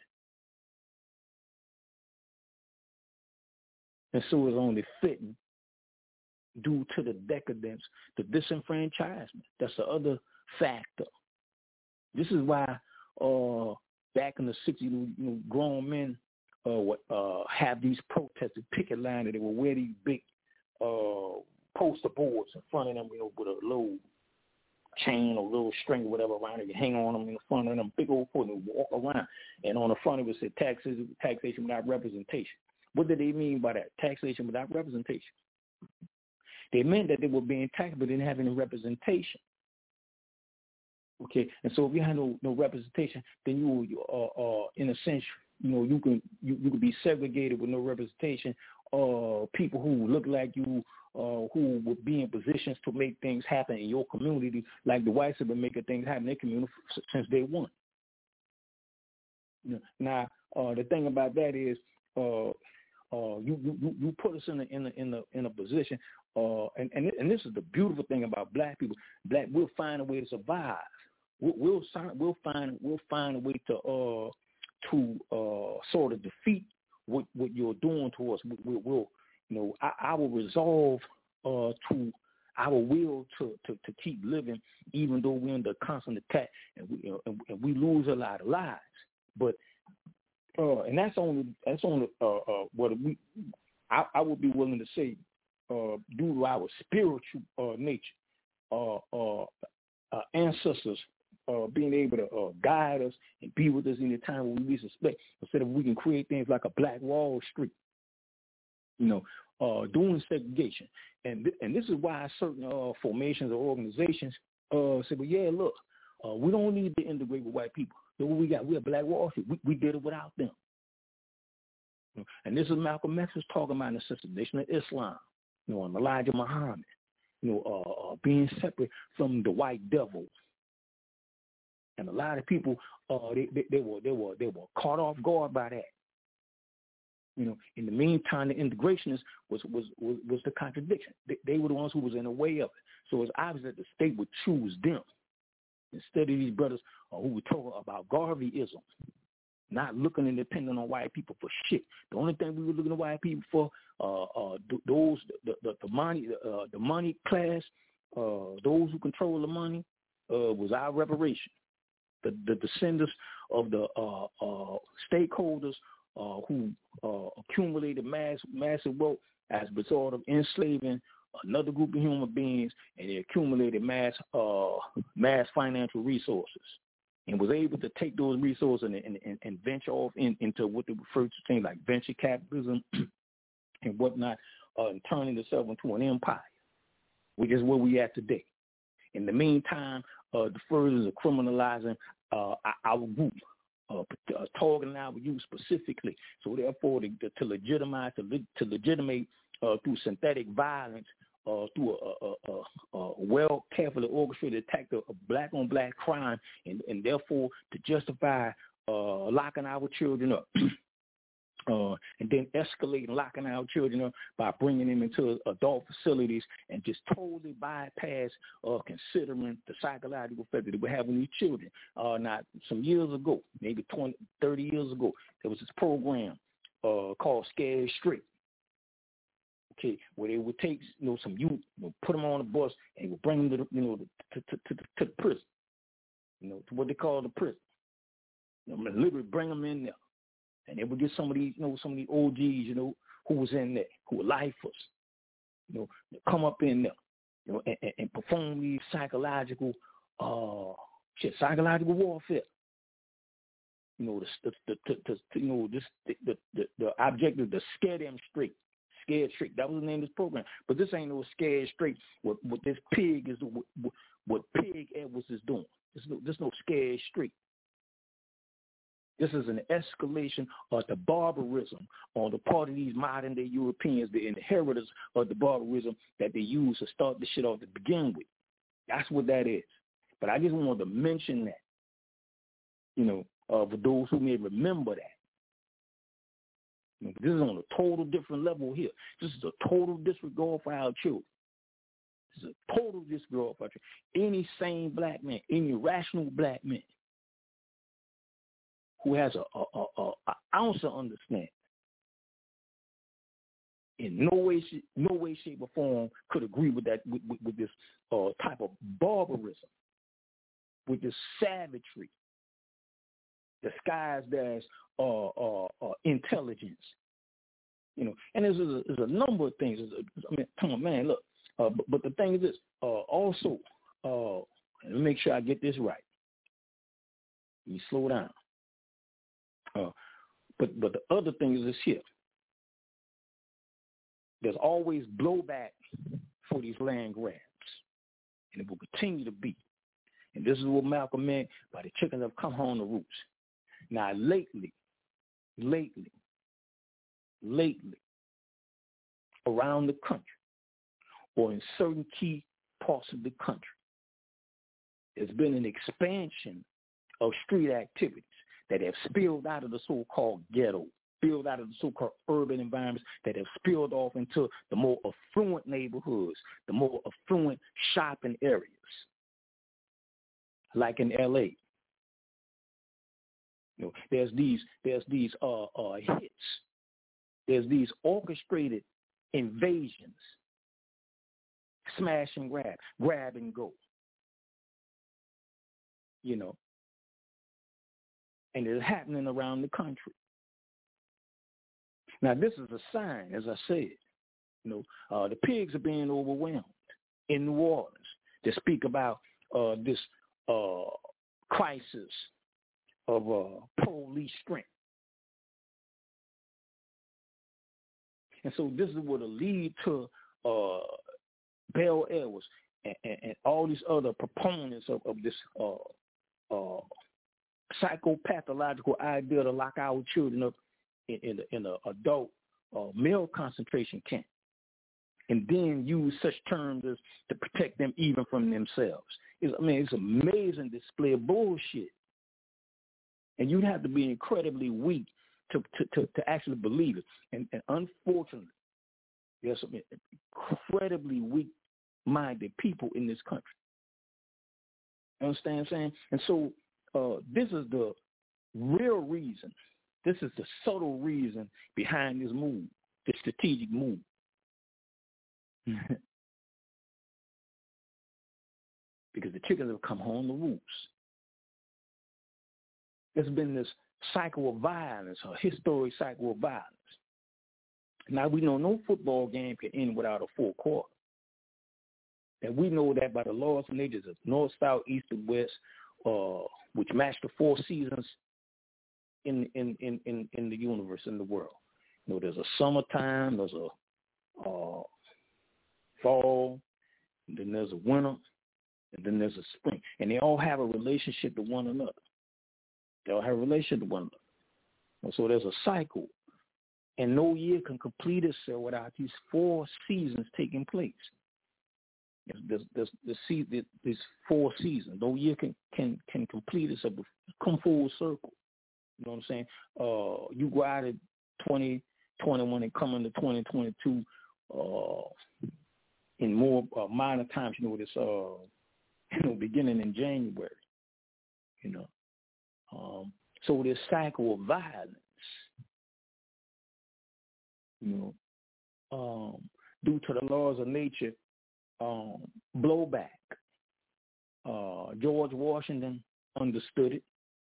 And so it's only fitting, due to the decadence, the disenfranchisement. That's the other factor. This is why uh, back in the sixties, you know, grown men uh, uh, have these protested picket line that they will wear these big uh, poster boards in front of them, you know, with a little chain or little string or whatever around it. You hang on them in front of them, big old foot, and walk around. And on the front of it said taxation, taxation without representation. What did they mean by that? Taxation without representation. They meant that they were being taxed but didn't have any representation. Okay, and so if you have no, no representation, then you, you uh, uh, in a sense, you know, you can you, you could be segregated with no representation. Uh, people who look like you, uh, who would be in positions to make things happen in your community, like the whites have been making things happen in their community since day one. You know, now, uh, the thing about that is, uh, Uh, you, you you put us in a in a in a in a position, uh, and and and this is the beautiful thing about black people. Black, we'll find a way to survive. We'll we'll, we'll find we'll find a way to uh to uh sort of defeat what what you're doing to us. We, we, we'll you know our, our resolve uh to our will to, to, to keep living, even though we're under constant attack and we and, and we lose a lot of lives. But uh, and that's only that's only uh, uh, what we I, I would be willing to say uh, due to our spiritual uh, nature, uh, uh, uh, ancestors uh, being able to uh, guide us and be with us in the time when we least expect. Instead of we can create things like a Black Wall Street, you know, uh, doing segregation. And th- and this is why certain uh, formations or organizations uh, say, well, yeah, look, uh, we don't need to integrate with white people. So what we got? We're Black Wall Street. We, we did it without them. You know, and this is Malcolm X was talking about in the assassination of Islam, you know, and Elijah Muhammad, you know, uh, uh, being separate from the white devil. And a lot of people, uh, they, they, they were they were they were caught off guard by that. You know, in the meantime, the integrationists was was was, was the contradiction. They, they were the ones who was in the way of it. So it's obvious that the state would choose them instead of these brothers uh, who were talking about Garveyism, not looking and depending on white people for shit. The only thing we were looking at white people for, uh, uh, th- those the, the, the money, uh, the money class, uh, those who control the money, uh, was our reparation. The, the descendants of the uh, uh, stakeholders uh, who uh, accumulated mass, massive wealth as a result of enslaving another group of human beings, and they accumulated mass uh, mass financial resources, and was able to take those resources and, and, and, and venture off in, into what they refer to things like venture capitalism and whatnot, uh, and turning itself into an empire, which is where we at today. In the meantime, uh, the furthers of criminalizing uh, our group, uh, uh, targeting our youth specifically. So therefore, to, to legitimize, to, to legitimate uh, through synthetic violence, uh, through a, a, a, a well, carefully orchestrated attack of black-on-black crime, and, and therefore to justify uh, locking our children up. Uh, and then escalating, locking our children up by bringing them into adult facilities and just totally bypass uh, considering the psychological effect that we have on these children. Uh, not some years ago, maybe twenty, thirty years ago, there was this program uh, called Scared Straight. Okay, where they would take, you know, some youth, you know, put them on a bus, and would bring them to the, you know, to, to, to, to the prison, you know, to what they call the prison. You know, literally bring them in there. And they would get some of these, you know, some of these O Gs, you know, who was in there, who were lifers, you know, come up in there, you know, and, and, and perform these psychological, uh, shit, psychological warfare. You know, the, the, the, the, the you know, this, the, the, the, the objective to scare them straight, scared straight. That was the name of this program. But this ain't no Scared Straight. What, what this pig is, what, what Pig Edwards is doing. There's no, there's no Scared Straight. This is an escalation of the barbarism on the part of these modern-day Europeans, the inheritors of the barbarism that they use to start the shit off to begin with. That's what that is. But I just wanted to mention that, you know, uh, for those who may remember that. You know, this is on a total different level here. This is a total disregard for our children. This is a total disregard for our children. Any sane black man, any rational black man, who has a, a, a, a, a ounce of understanding, in no way, no way, shape, or form could agree with that, with, with, with this uh, type of barbarism, with this savagery disguised as uh, uh, uh, intelligence. You know, and there's a, there's a number of things. A, I mean, come on, man, look. Uh, but, but the thing is this. Uh, also, uh, let me make sure I get this right. Let me slow down. Uh, but but the other thing is this here. There's always blowback for these land grabs, and it will continue to be. And this is what Malcolm meant by the chickens have come home to roost. Now, lately, lately, lately, around the country, or in certain key parts of the country, there's been an expansion of street activities that have spilled out of the so-called ghetto, spilled out of the so-called urban environments, that have spilled off into the more affluent neighborhoods, the more affluent shopping areas, like in L A. You know, there's these, there's these uh, uh, hits, there's these orchestrated invasions smash and grab, grab and go. You know, and it's happening around the country. Now, this is a sign, as I said. You know, uh, the pigs are being overwhelmed in New Orleans. They speak about uh, this uh, crisis of uh, police strength. And so this is what will lead to uh, Bell Edwards and, and, and all these other proponents of, of this uh, uh, psychopathological idea to lock our children up in, in, in an adult uh, male concentration camp, and then use such terms as to protect them even from themselves. It's, I mean, it's an amazing display of bullshit. And you'd have to be incredibly weak to to, to, to actually believe it. And, and unfortunately, there's some incredibly weak-minded people in this country. You understand what I'm saying? And so uh, this is the real reason. This is the subtle reason behind this move, this strategic move. Because the chickens have come home to roost. There's been this cycle of violence, a historic cycle of violence. Now, we know no football game can end without a full quarter. And we know that by the laws and natures of north, south, east, and west, uh, which match the four seasons in, in, in, in, in the universe, in the world. You know, there's a summertime, there's a uh, fall, and then there's a winter, and then there's a spring. And they all have a relationship to one another. They all have a relationship to one another. And so there's a cycle. And no year can complete itself without these four seasons taking place. There's, there's, there's, there's, there's four seasons. No year can, can, can complete itself, come full circle. You know what I'm saying? Uh, you go out at twenty twenty-one and come into twenty twenty-two uh, in more uh, minor times, you know, this, uh, you know, beginning in January, you know. Um, so this cycle of violence, you know, um, due to the laws of nature, um, blowback. Uh, George Washington understood it.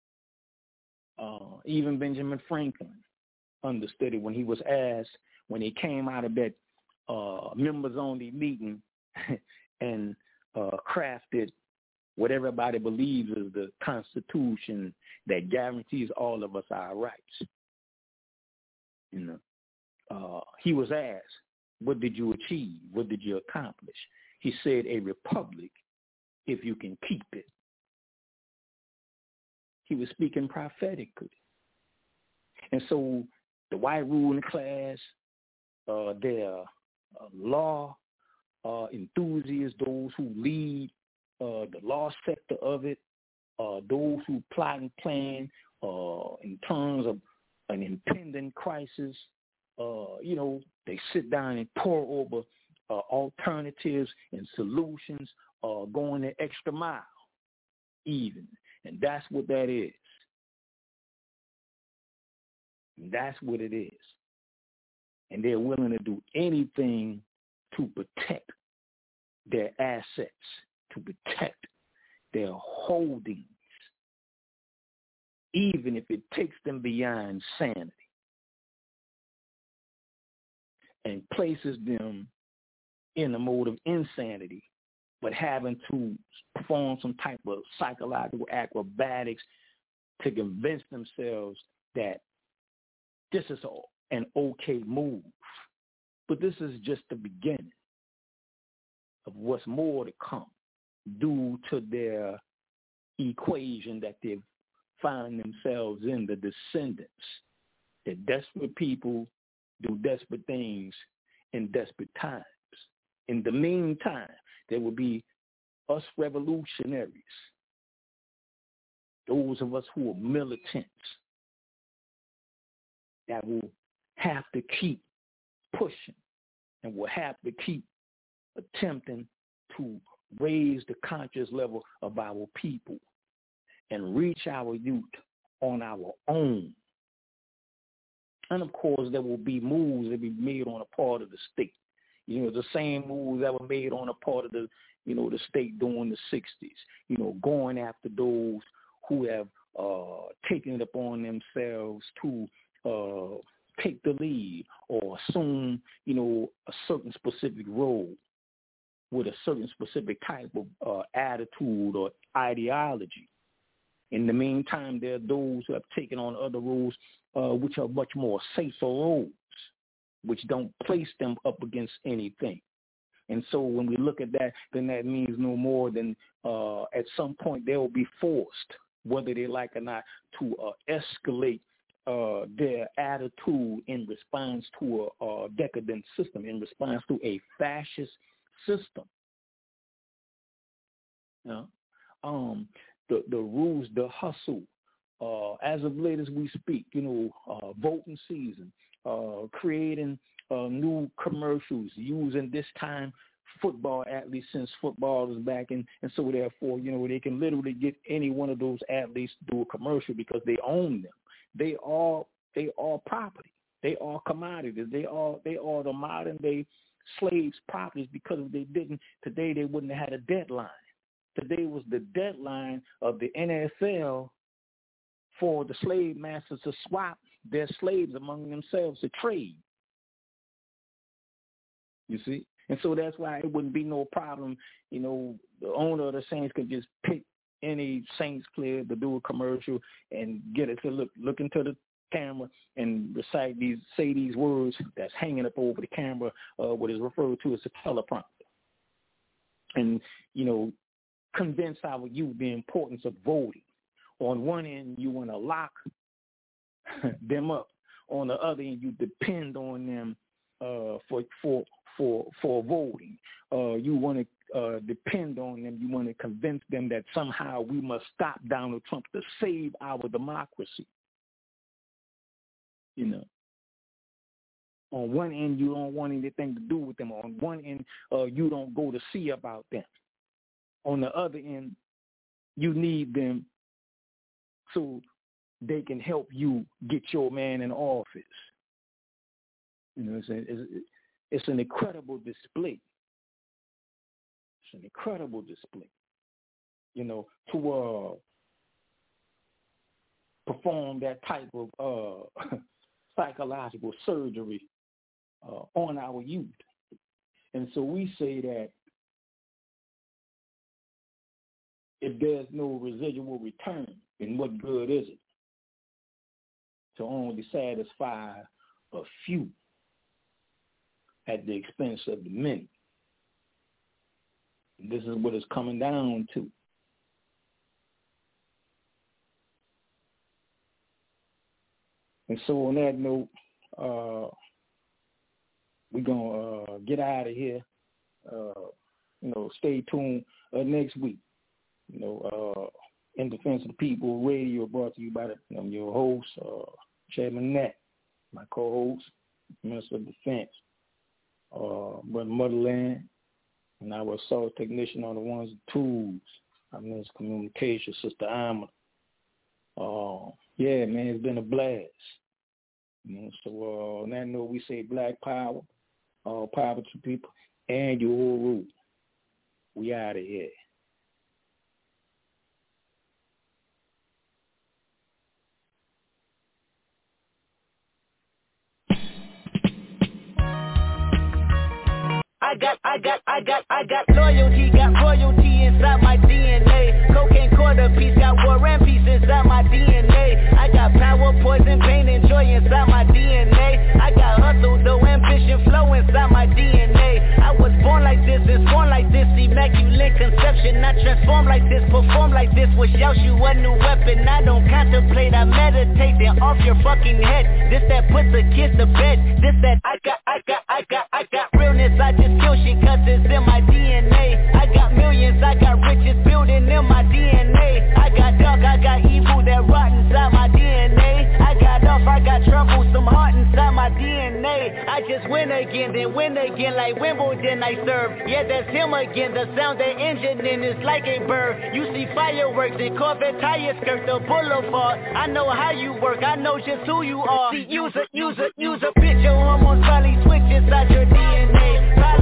Uh, even Benjamin Franklin understood it when he was asked, when he came out of that uh, members-only meeting and uh, crafted what everybody believes is the Constitution that guarantees all of us our rights. You know, uh, he was asked, what did you achieve? What did you accomplish? He said, a republic, if you can keep it. He was speaking prophetically. And so the white ruling class, uh, their uh, law uh, enthusiasts, those who lead uh, the law sector of it, uh, those who plot and plan uh, in terms of an impending crisis, uh, you know, they sit down and pore over uh, alternatives and solutions, uh, going the extra mile even. And that's what that is. And that's what it is. And they're willing to do anything to protect their assets, to protect their holdings, even if it takes them beyond sanity and places them in a mode of insanity, but having to perform some type of psychological acrobatics to convince themselves that this is a, an okay move. But this is just the beginning of what's more to come due to their equation that they've found themselves in, the descendants. That desperate people do desperate things in desperate times. In the meantime, there will be us revolutionaries, those of us who are militants, that will have to keep pushing and will have to keep attempting to raise the conscious level of our people and reach our youth on our own. And of course, there will be moves that will be made on a part of the state. You know, the same moves that were made on a part of the, you know, the state during the sixties, you know, going after those who have uh, taken it upon themselves to uh, take the lead or assume, you know, a certain specific role with a certain specific type of uh, attitude or ideology. In the meantime, there are those who have taken on other roles uh, which are much more safer roles, which don't place them up against anything. And so when we look at that, then that means no more than uh, at some point they will be forced, whether they like or not, to uh, escalate uh, their attitude in response to a, a decadent system, in response to a fascist system. You know? um, the, the rules, the hustle, uh, as of late as we speak, you know, uh, voting season, uh, creating uh, new commercials, using this time football athletes since football is back, and, and so therefore, you know, they can literally get any one of those athletes to do a commercial because they own them. They are they are property. They are commodities. They are they are the modern day slaves' properties, because if they didn't, today they wouldn't have had a deadline. Today was the deadline of the N F L for the slave masters to swap their slaves among themselves to trade. You see? And so that's why it wouldn't be no problem, you know, the owner of the Saints could just pick any Saints player to do a commercial and get it to look look into the camera and recite these, say these words that's hanging up over the camera, uh, what is referred to as a teleprompter. And, you know, convince our youth the importance of voting. On one end, you want to lock them up. On the other end, you depend on them uh, for for for for voting. Uh, you want to uh, depend on them. You want to convince them that somehow we must stop Donald Trump to save our democracy. You know, on one end, you don't want anything to do with them. On one end, uh, you don't go to see about them. On the other end, you need them so they can help you get your man in office. You know, it's, a, it's, it's an incredible display. It's an incredible display. You know, to uh, perform that type of uh, psychological surgery uh, on our youth. And so we say that if there's no residual return, then what good is it to only satisfy a few at the expense of the many? And this is what it's coming down to. And so on that note, uh, we're going to uh, get out of here. Uh, you know, stay tuned uh, next week. You know, uh, In Defense of the People Radio, brought to you by the, you know, your host, uh, Chairman Nat, my co-host, Minister of Defense, uh, Brother Motherland, and our assault technician on the ones and twos, our Minister of Communication, Sister Alma. Uh, yeah, man, it's been a blast. You know, so uh, on that note, we say Black Power, all power to people, and your whole root. We out of here. I got, I got, I got, I got loyalty, got royalty inside my D N A. Cocaine quarter piece, got war and peace inside my D N A. I got power, poison, pain, and joy inside my D N A. I got hustle, though, ambition, flow inside my D N A. I was born like this and born like this, immaculate conception. I transform like this, perform like this, wish out you a new weapon. I don't contemplate, I meditate, then off your fucking head. This that puts a kiss to bed. This that I got, I got, I got, I got realness. I just kill shit cause it's in my D N A. I got millions, I got riches building in my D N A. I got dark, I got evil that rot inside my D N A. I got off, I got trouble, some heart inside my D N A. I just win again, then win again like Wimbledon I serve. Yeah, that's him again, the sound that engine in is like a bird. You see fireworks and Corvette tires skirt the boulevard. I know how you work, I know just who you are. See, use a, use a, use a bitch, your hormones probably switch inside your D N A. Follow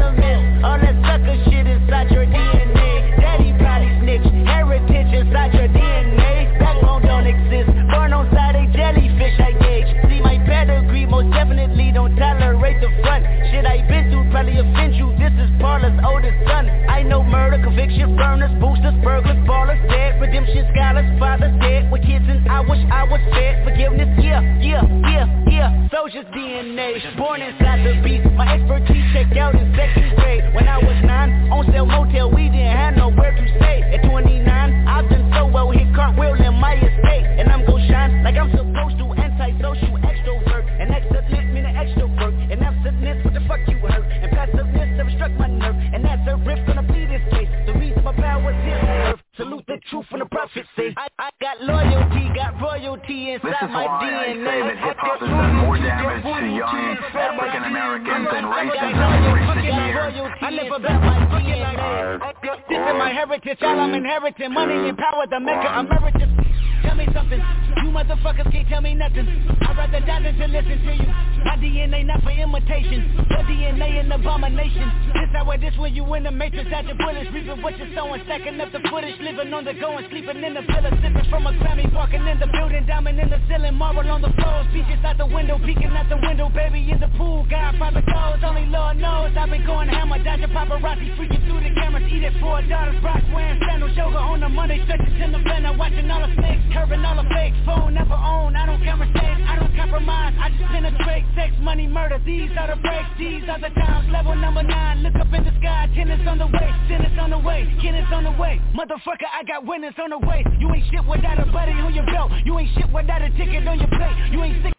elements. All that sucker shit inside your D N A. Daddy probably snitch, heritage inside your D N A. Backbone don't exist, born on side a jellyfish I gauge. See my pedigree, most definitely don't tolerate the front. Shit I been through probably offend you, this is Paula's oldest son. I know murder, conviction, burners, boosters, burglars, ballers, dead, redemption, scholars, fathers dead. With kids and I wish I was fed. Forgiveness, yeah, yeah, yeah, yeah. Soldier's D N A, born inside the beast. My expertise checked out in second grade. When I was nine, on sale motel, we didn't have nowhere to stay. At twenty-nine, I've done so well, hit cartwheel in my estate. And I'm gon' shine like I'm supposed to, antisocial extrovert. And excellent meaning extrovert. And absentness, what the fuck you heard? And passiveness never struck my nerve. And that's a riff gonna be this case. The reason my power's here on earth. Salute the truth from the prophecy. I, I got loyalty, got royalty inside my D N A. This is why I say that hip-hop has done more damage to young African Americans than racism in recent years. I never bet my D N A. This is my heritage, all I'm inheriting. Money and power, the maker emeritus. Tell me something, you motherfuckers can't tell me nothing. I'd rather die than to listen to you. My D N A not for imitation, your D N A an abomination. This how it is when you in the matrix, out your bullets, reaping what you're sowing, stacking up the footage, living on the go and sleeping in the villa, sipping from a Grammy, walking in the building, diamond in the ceiling, marble on the floors, beaches out the window, peeking out the window, baby in the pool, Godfather goes, only Lord knows. I've been going hammer, dodging paparazzi, freaking through the cameras, eat it four dollars, rock wearing sandals, yoga on the Monday, stretches in the van, watching all the snakes. Curving all the fakes, phone never own. I don't count mistakes, I don't compromise. I just penetrate, sex, money, murder. These are the breaks, these are the times. Level number nine, look up in the sky. Tennis on the way, tennis on the way, tennis on the way. Motherfucker, I got winners on the way. You ain't shit without a buddy on your belt. You ain't shit without a ticket on your plate. You ain't sick